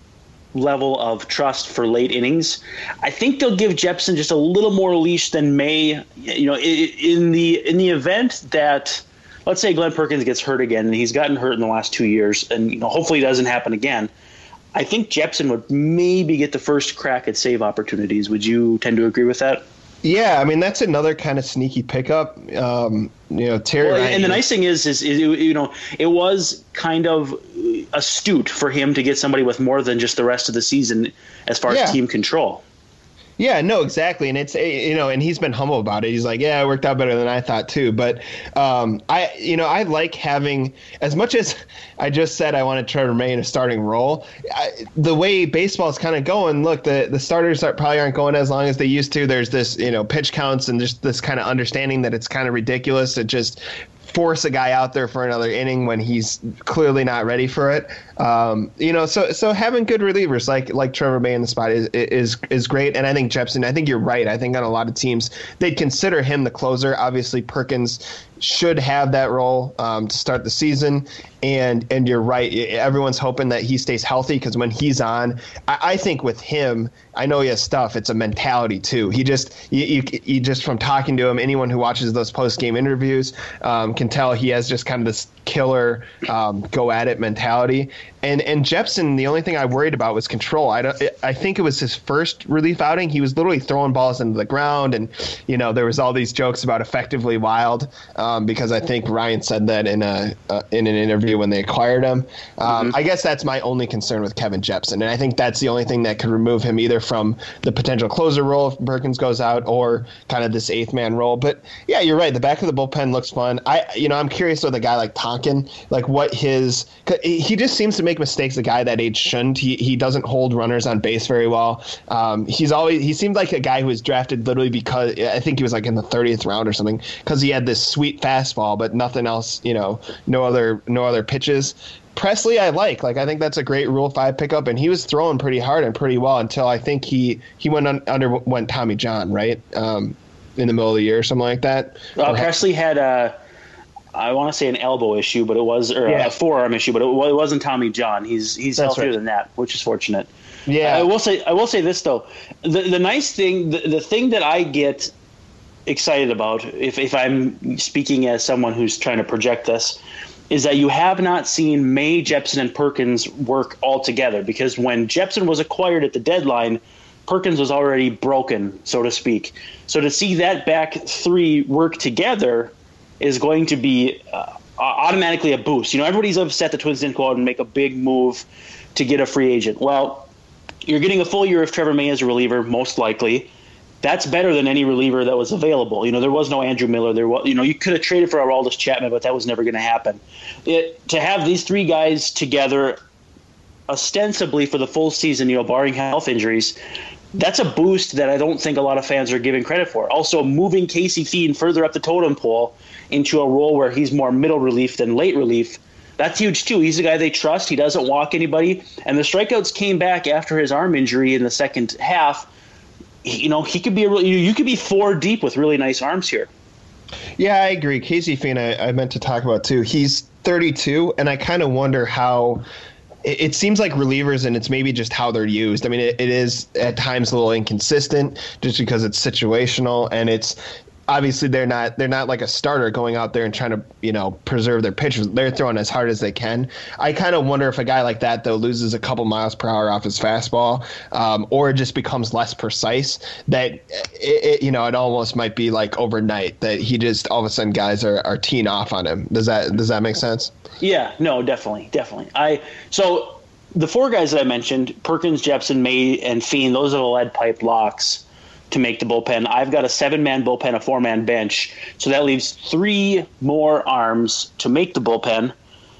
level of trust for late innings. I think they'll give Jepson just a little more leash than May. You know, in the in the event that, let's say Glenn Perkins gets hurt again, and he's gotten hurt in the last two years, and you know, hopefully it doesn't happen again. I think Jepson would maybe get the first crack at save opportunities. Would you tend to agree with that? Yeah, I mean, that's another kind of sneaky pickup. Um, you know, Terry well, Ryan, and the nice thing is, is, is, you know, it was kind of astute for him to get somebody with more than just the rest of the season as far yeah. as team control. Yeah, no, exactly. And it's, you know, and he's been humble about it. He's like, yeah, it worked out better than I thought too. But um, I, you know, I like having, as much as I just said I wanted Trevor May in a starting role, I, the way baseball is kind of going, look, the, the starters are, probably aren't going as long as they used to. There's this, you know, pitch counts and just this kind of understanding that it's kind of ridiculous to just force a guy out there for another inning when he's clearly not ready for it. Um, you know, so so having good relievers like like Trevor May in the spot is is is great. And I think Jepson, I think you're right. I think on a lot of teams they'd consider him the closer. Obviously, Perkins should have that role um, to start the season. And and you're right. Everyone's hoping that he stays healthy because when he's on, I, I think with him, I know he has stuff. It's a mentality too. He just you, you, you just from talking to him, anyone who watches those post game interviews um, can tell he has just kind of this killer um, go at it mentality. And and Jepson, the only thing I worried about was control. I don't. I think it was his first relief outing. He was literally throwing balls into the ground, and you know there was all these jokes about effectively wild um, because I think Ryan said that in a uh, in an interview when they acquired him. Um, mm-hmm. I guess that's my only concern with Kevin Jepson, and I think that's the only thing that could remove him either from the potential closer role if Perkins goes out or kind of this eighth man role. But yeah, you're right. The back of the bullpen looks fun. I you know I'm curious with a guy like Tonkin, like what his he just seems to make mistakes a guy that age shouldn't. He he doesn't hold runners on base very well. Um, he's always he seemed like a guy who was drafted literally because I think he was like in the thirtieth round or something because he had this sweet fastball but nothing else. You know, no other no other pitches. Presley, I like. Like I think that's a great Rule Five pickup, and he was throwing pretty hard and pretty well until I think he he went un, underwent Tommy John right um, in the middle of the year or something like that. Uh, Presley had a. I want to say an elbow issue, but it was or yeah. a forearm issue, but it, it wasn't Tommy John. He's he's That's healthier right. than that, which is fortunate. Yeah, I will say I will say this though, the the nice thing, the, the thing that I get excited about, if if I'm speaking as someone who's trying to project this, is that you have not seen May, Jepson, and Perkins work all together because when Jepson was acquired at the deadline, Perkins was already broken, so to speak. So to see that back three work together is going to be uh, automatically a boost. You know, everybody's upset the Twins didn't go out and make a big move to get a free agent. Well, you're getting a full year of Trevor May as a reliever, most likely. That's better than any reliever that was available. You know, there was no Andrew Miller. There was, you know, you could have traded for Aroldis Chapman, but that was never going to happen. It, to have these three guys together, ostensibly for the full season, you know, barring health injuries, that's a boost that I don't think a lot of fans are giving credit for. Also, moving Casey Thien further up the totem pole into a role where he's more middle relief than late relief, that's huge too. He's a guy they trust. He doesn't walk anybody. And the strikeouts came back after his arm injury in the second half. You know, he could be a really, you could be four deep with really nice arms here. Yeah, I agree. Casey Thien, I, I meant to talk about too. He's thirty-two, and I kind of wonder how it, it seems like relievers, and it's maybe just how they're used. I mean, it, it is at times a little inconsistent just because it's situational, and it's obviously they're not they're not like a starter going out there and trying to, you know, preserve their pitches. They're throwing as hard as they can. I kind of wonder if a guy like that, though, loses a couple miles per hour off his fastball um, or just becomes less precise, that, it, it, you know, it almost might be like overnight that he just all of a sudden guys are, are teeing off on him. Does that does that make sense? Yeah, no, definitely. Definitely. I so the four guys that I mentioned, Perkins, Jepson, May, and Thien, those are the lead pipe locks to make the bullpen. I've got a seven-man bullpen, a four-man bench, so that leaves three more arms to make the bullpen.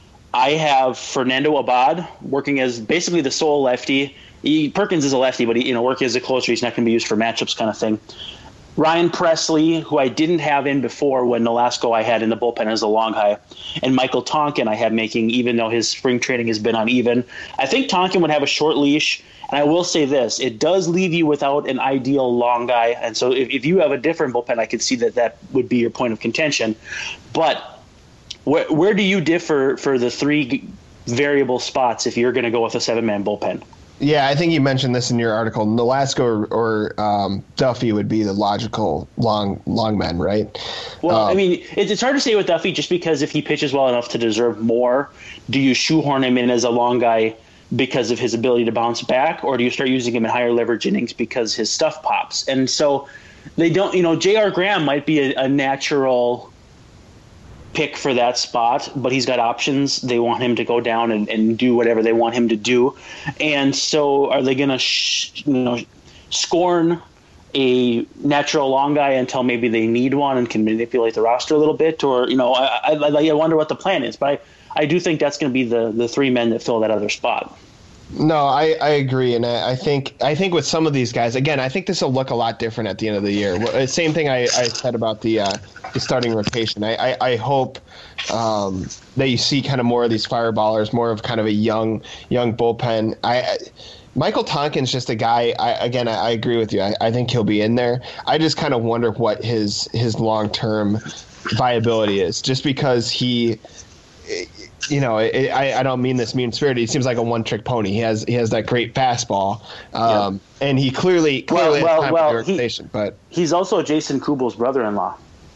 I have Fernando Abad working as basically the sole lefty. He, Perkins is a lefty, but he, you know, working as a closer, he's not going to be used for matchups kind of thing. Ryan Presley, who I didn't have in before when Nolasco I had in the bullpen as a long high, and Michael Tonkin I have making, even though his spring training has been uneven. I think Tonkin would have a short leash. And I will say this, it does leave you without an ideal long guy. And so if, if you have a different bullpen, I could see that that would be your point of contention. But where, where do you differ for the three variable spots if you're going to go with a seven-man bullpen? Yeah, I think you mentioned this in your article. Nolasco or, or um, Duffy would be the logical long long men, right? Well, um, I mean, it's, it's hard to say with Duffy just because if he pitches well enough to deserve more, do you shoehorn him in as a long guy because of his ability to bounce back, or do you start using him in higher leverage innings because his stuff pops? And so they don't, you know, J R. Graham might be a, a natural pick for that spot, but he's got options. They want him to go down and, and do whatever they want him to do. And so are they going to, sh- you know, scorn a natural long guy until maybe they need one and can manipulate the roster a little bit? Or, you know, I, I, I wonder what the plan is, but I, I do think that's going to be the, the three men that fill that other spot. No, I, I agree, and I, I think I think with some of these guys, again, I think this will look a lot different at the end of the year. Same thing I, I said about the uh, the starting rotation. I, I, I hope um, that you see kind of more of these fireballers, more of kind of a young young bullpen. I, I Michael Tonkin's just a guy. I, again, I, I agree with you. I, I think he'll be in there. I just kind of wonder what his his long term viability is, just because he. You know, it, I, I don't mean this mean-spirited. He seems like a one-trick pony. He has he has that great fastball, um, yeah. and he clearly clearly well, has well, time for the but he's also Jason Kubel's brother-in-law.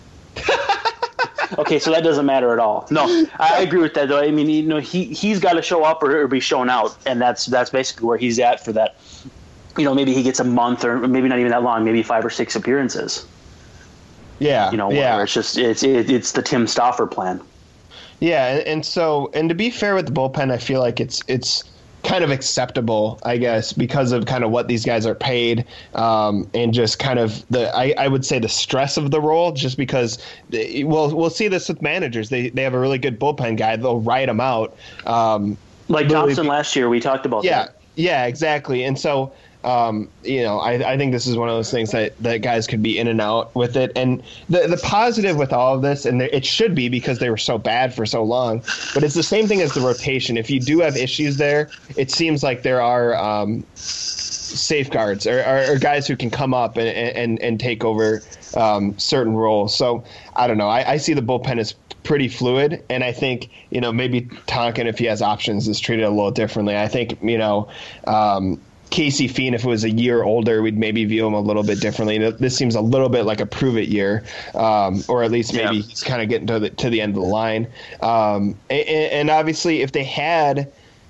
Okay, so that doesn't matter at all. No, I agree with that, though. I mean, you know, he he's got to show up or, or be shown out, and that's that's basically where he's at for that. You know, maybe he gets a month, or maybe not even that long, maybe five or six appearances. Yeah, you know, yeah. Where it's just it's it, it's the Tim Stauffer plan. Yeah, and, and so and to be fair with the bullpen, I feel like it's it's kind of acceptable, I guess, because of kind of what these guys are paid, um, and just kind of the I, I would say the stress of the role. Just because they, we'll we'll see this with managers, they they have a really good bullpen guy, they'll write him out. Um, like Thompson last year, we talked about. Yeah, that. yeah, exactly, and so. Um, you know, I, I think this is one of those things that, that guys could be in and out with it. And the the positive with all of this, and it should be because they were so bad for so long, but it's the same thing as the rotation. If you do have issues there, it seems like there are um, safeguards or, or, or guys who can come up and, and, and take over um, certain roles. So I don't know. I, I see the bullpen as pretty fluid, and I think, you know, maybe Tonkin, if he has options, is treated a little differently. I think, you know, um, Casey Fien, if it was a year older, we'd maybe view him a little bit differently. This seems a little bit like a prove it year, um, or at least maybe yeah. he's kind of getting to the to the end of the line. Um, and, and obviously, if they had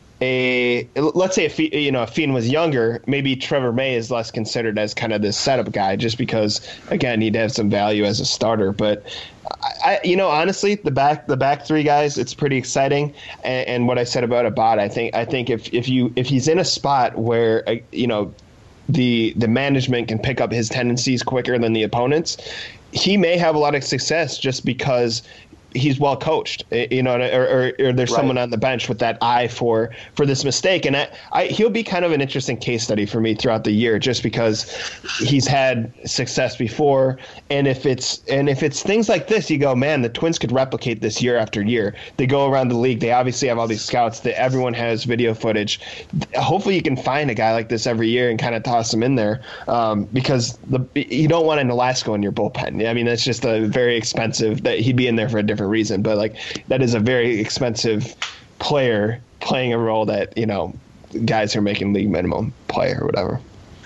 a, let's say if you know if Fien was younger, maybe Trevor May is less considered as kind of this setup guy, just because again he'd have some value as a starter. But I, you know, honestly, the back the back three guys, it's pretty exciting. And, and what I said about Abad, I think I think if if you if he's in a spot where uh, you know the the management can pick up his tendencies quicker than the opponents, he may have a lot of success just because he's well coached, you know, or, or, or there's right. someone on the bench with that eye for for this mistake. And I, I, he'll be kind of an interesting case study for me throughout the year, just because he's had success before. And if it's and if it's things like this, you go, man, the Twins could replicate this year after year. They go around the league. They obviously have all these scouts that everyone has video footage. Hopefully you can find a guy like this every year and kind of toss him in there, um, because the you don't want a Nolasco in your bullpen. I mean, that's just a very expensive. That he'd be in there for a different reason, but like that is a very expensive player playing a role that, you know, guys who are making league minimum play or whatever.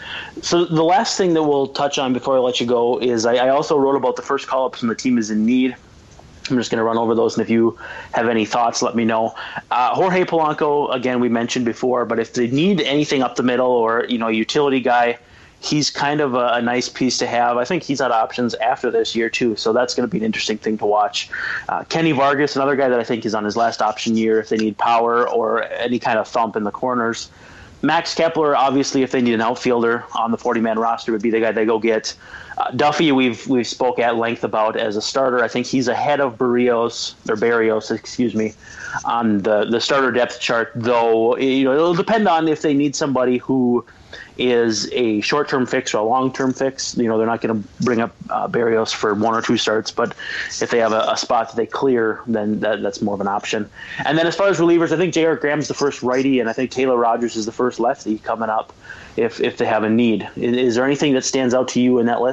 So the last thing that we'll touch on before I let you go is I, I also wrote about the first call-ups when the team is in need. I'm just going to run over those, and if you have any thoughts, let me know. Uh, Jorge Polanco, again, we mentioned before, but if they need anything up the middle or, you know, a utility guy, he's kind of a, a nice piece to have. I think he's had options after this year, too, so that's going to be an interesting thing to watch. Uh, Kenny Vargas, another guy that I think is on his last option year if they need power or any kind of thump in the corners. Max Kepler, obviously, if they need an outfielder on the forty-man roster, would be the guy they go get. Uh, Duffy, we've we've spoke at length about as a starter. I think he's ahead of Barrios, or Barrios, excuse me, on the, the starter depth chart, though you know it'll depend on if they need somebody who is a short-term fix or a long-term fix. You know, they're not going to bring up uh, Barrios for one or two starts, but if they have a, a spot that they clear, then that, that's more of an option. And then as far as relievers, I think J R. Graham's the first righty, and I think Taylor Rogers is the first lefty coming up if if they have a need. Is, is there anything that stands out to you in that list?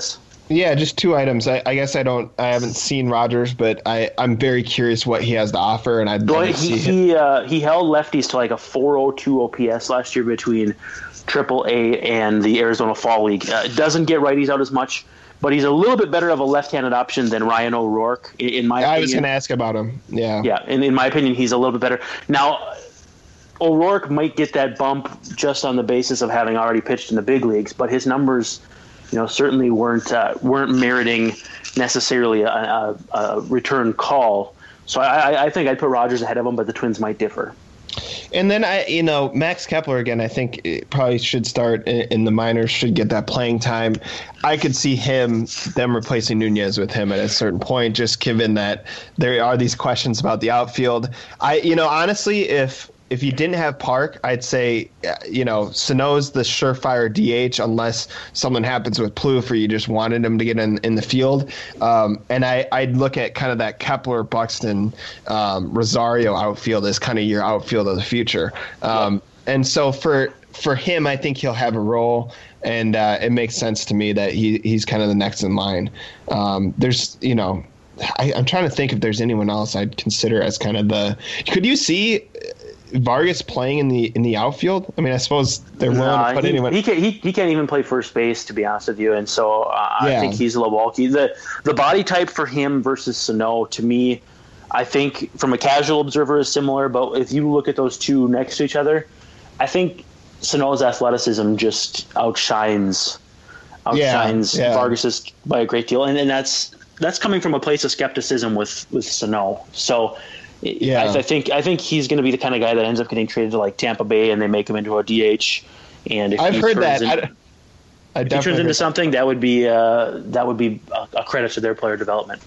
Yeah, just two items. I, I guess I don't. I haven't seen Rodgers, but I I'm very curious what he has to offer, and I'd Well, love to he see him. he, uh, he held lefties to like a four oh two O P S last year between Triple A and the Arizona Fall League. Uh, doesn't get righties out as much, but he's a little bit better of a left-handed option than Ryan O'Rourke, in, in my opinion. I was going to ask about him. Yeah. Yeah, and in my opinion, he's a little bit better. Now, O'Rourke might get that bump just on the basis of having already pitched in the big leagues, but his numbers, you know, certainly weren't uh, weren't meriting necessarily a, a, a return call. So I, I think I'd put Rodgers ahead of him, but the Twins might differ. And then I, you know, Max Kepler again. I think it probably should start in, in the minors. Should get that playing time. I could see him them replacing Nunez with him at a certain point, just given that there are these questions about the outfield. I, you know, honestly, if if you didn't have Park, I'd say, you know, Sano's the surefire D H unless something happens with Plouffe or you just wanted him to get in, in the field. Um, and I, I'd look at kind of that Kepler, Buxton, um, Rosario outfield as kind of your outfield of the future. Um, and so for for him, I think he'll have a role. And uh, it makes sense to me that he he's kind of the next in line. Um, there's, you know, I, I'm trying to think if there's anyone else I'd consider as kind of the – could you see – Vargas playing in the in the outfield? I mean, I suppose they're willing nah, to put he, anyone. He, can, he, he can't even play first base, to be honest with you, and so uh, Yeah. I think he's a little bulky. The, the body type for him versus Sano, to me, I think from a casual observer is similar, but if you look at those two next to each other, I think Sano's athleticism just outshines outshines Yeah, yeah. Vargas's by a great deal, and, and that's that's coming from a place of skepticism with, with Sano. So Yeah. I, I think I think he's going to be the kind of guy that ends up getting traded to like Tampa Bay, and they make him into a D H. And if I've he heard turns that. in- I, I if he definitely turns into heard- something, that would be uh, that would be a, a credit to their player development.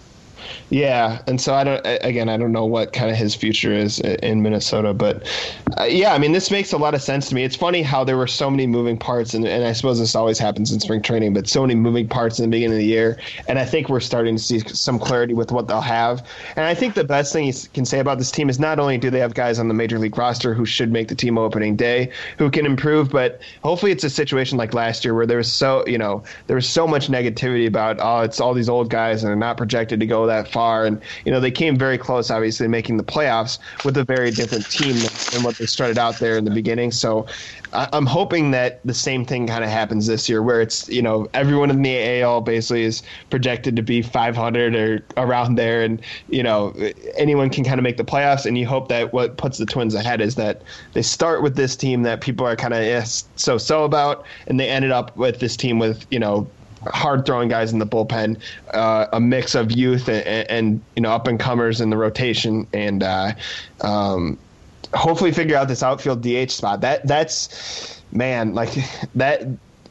Yeah, and so I don't. Again, I don't know what kind of his future is in Minnesota, but uh, yeah, I mean, this makes a lot of sense to me. It's funny how there were so many moving parts, and, and I suppose this always happens in spring training, but so many moving parts in the beginning of the year, and I think we're starting to see some clarity with what they'll have. And I think the best thing you can say about this team is not only do they have guys on the major league roster who should make the team opening day, who can improve, but hopefully it's a situation like last year where there was so you know there was so much negativity about oh it's all these old guys and they're not projected to go that far. And, you know, they came very close, obviously, making the playoffs with a very different team than what they started out there in the beginning. So I'm hoping that the same thing kind of happens this year where it's, you know, everyone in the A L basically is projected to be five hundred or around there. And, you know, anyone can kind of make the playoffs. And you hope that what puts the Twins ahead is that they start with this team that people are kind of eh, so-so about. And they ended up with this team with, you know, hard throwing guys in the bullpen, uh, a mix of youth and, and you know up and comers in the rotation, and uh, um, hopefully figure out this outfield D H spot. That that's man like that.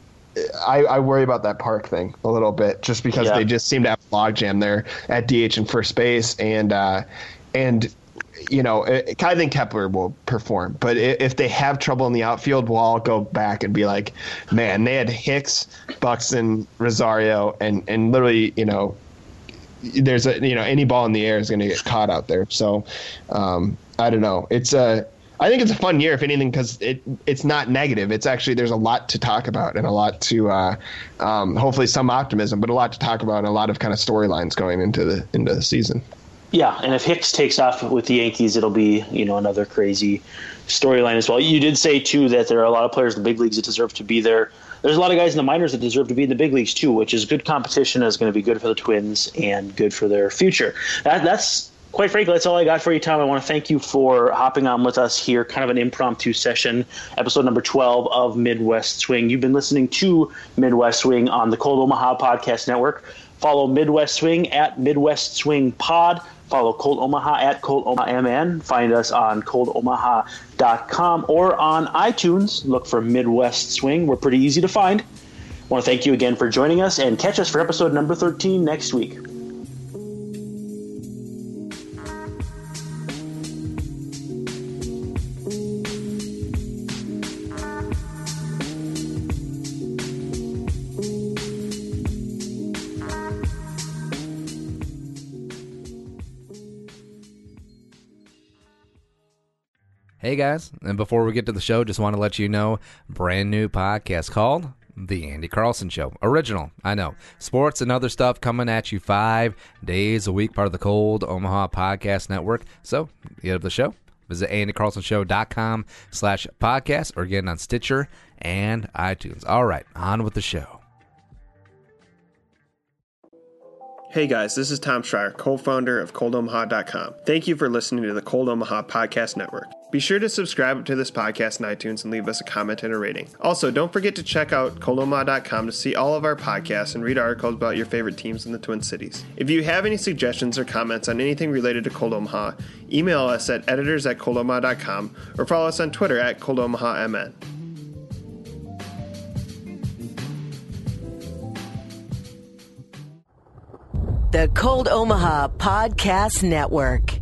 I, I worry about that Park thing a little bit just because Yeah. they just seem to have a logjam there at D H and first base, and uh, and. You know, I think Kepler will perform, but if they have trouble in the outfield, we'll all go back and be like, man, they had Hicks, Buxton, Rosario, and, and literally, you know, there's a, you know, any ball in the air is going to get caught out there. So um, I don't know. It's a, I think it's a fun year, if anything, because it it's not negative. It's actually, there's a lot to talk about and a lot to, uh, um, hopefully some optimism, but a lot to talk about and a lot of kind of storylines going into the into the season. Yeah, and if Hicks takes off with the Yankees, it'll be, you know, another crazy storyline as well. You did say, too, that there are a lot of players in the big leagues that deserve to be there. There's a lot of guys in the minors that deserve to be in the big leagues, too, which is good competition, is going to be good for the Twins and good for their future. That, that's, quite frankly, that's all I got for you, Tom. I want to thank you for hopping on with us here, kind of an impromptu session, episode number twelve of Midwest Swing. You've been listening to Midwest Swing on the Cold Omaha Podcast Network. Follow Midwest Swing at Midwest Swing Pod. Follow Cold Omaha at Cold Omaha M N. Find us on cold omaha dot com or on iTunes. Look for Midwest Swing. We're pretty easy to find. I want to thank you again for joining us, and catch us for episode number thirteen next week. Hey guys, and before we get to the show, just want to let you know, brand new podcast called The Andy Carlson Show. Original, I know. Sports and other stuff coming at you five days a week, part of the Cold Omaha Podcast Network. So, get up the show. Visit andy carlson show dot com slash podcast or get on Stitcher and iTunes. All right, on with the show. Hey guys, this is Tom Schreier, co-founder of cold omaha dot com. Thank you for listening to the Cold Omaha Podcast Network. Be sure to subscribe to this podcast in iTunes and leave us a comment and a rating. Also, don't forget to check out cold omaha dot com to see all of our podcasts and read articles about your favorite teams in the Twin Cities. If you have any suggestions or comments on anything related to Cold Omaha, email us at editors at cold omaha dot com or follow us on Twitter at cold omaha m n. The Cold Omaha Podcast Network.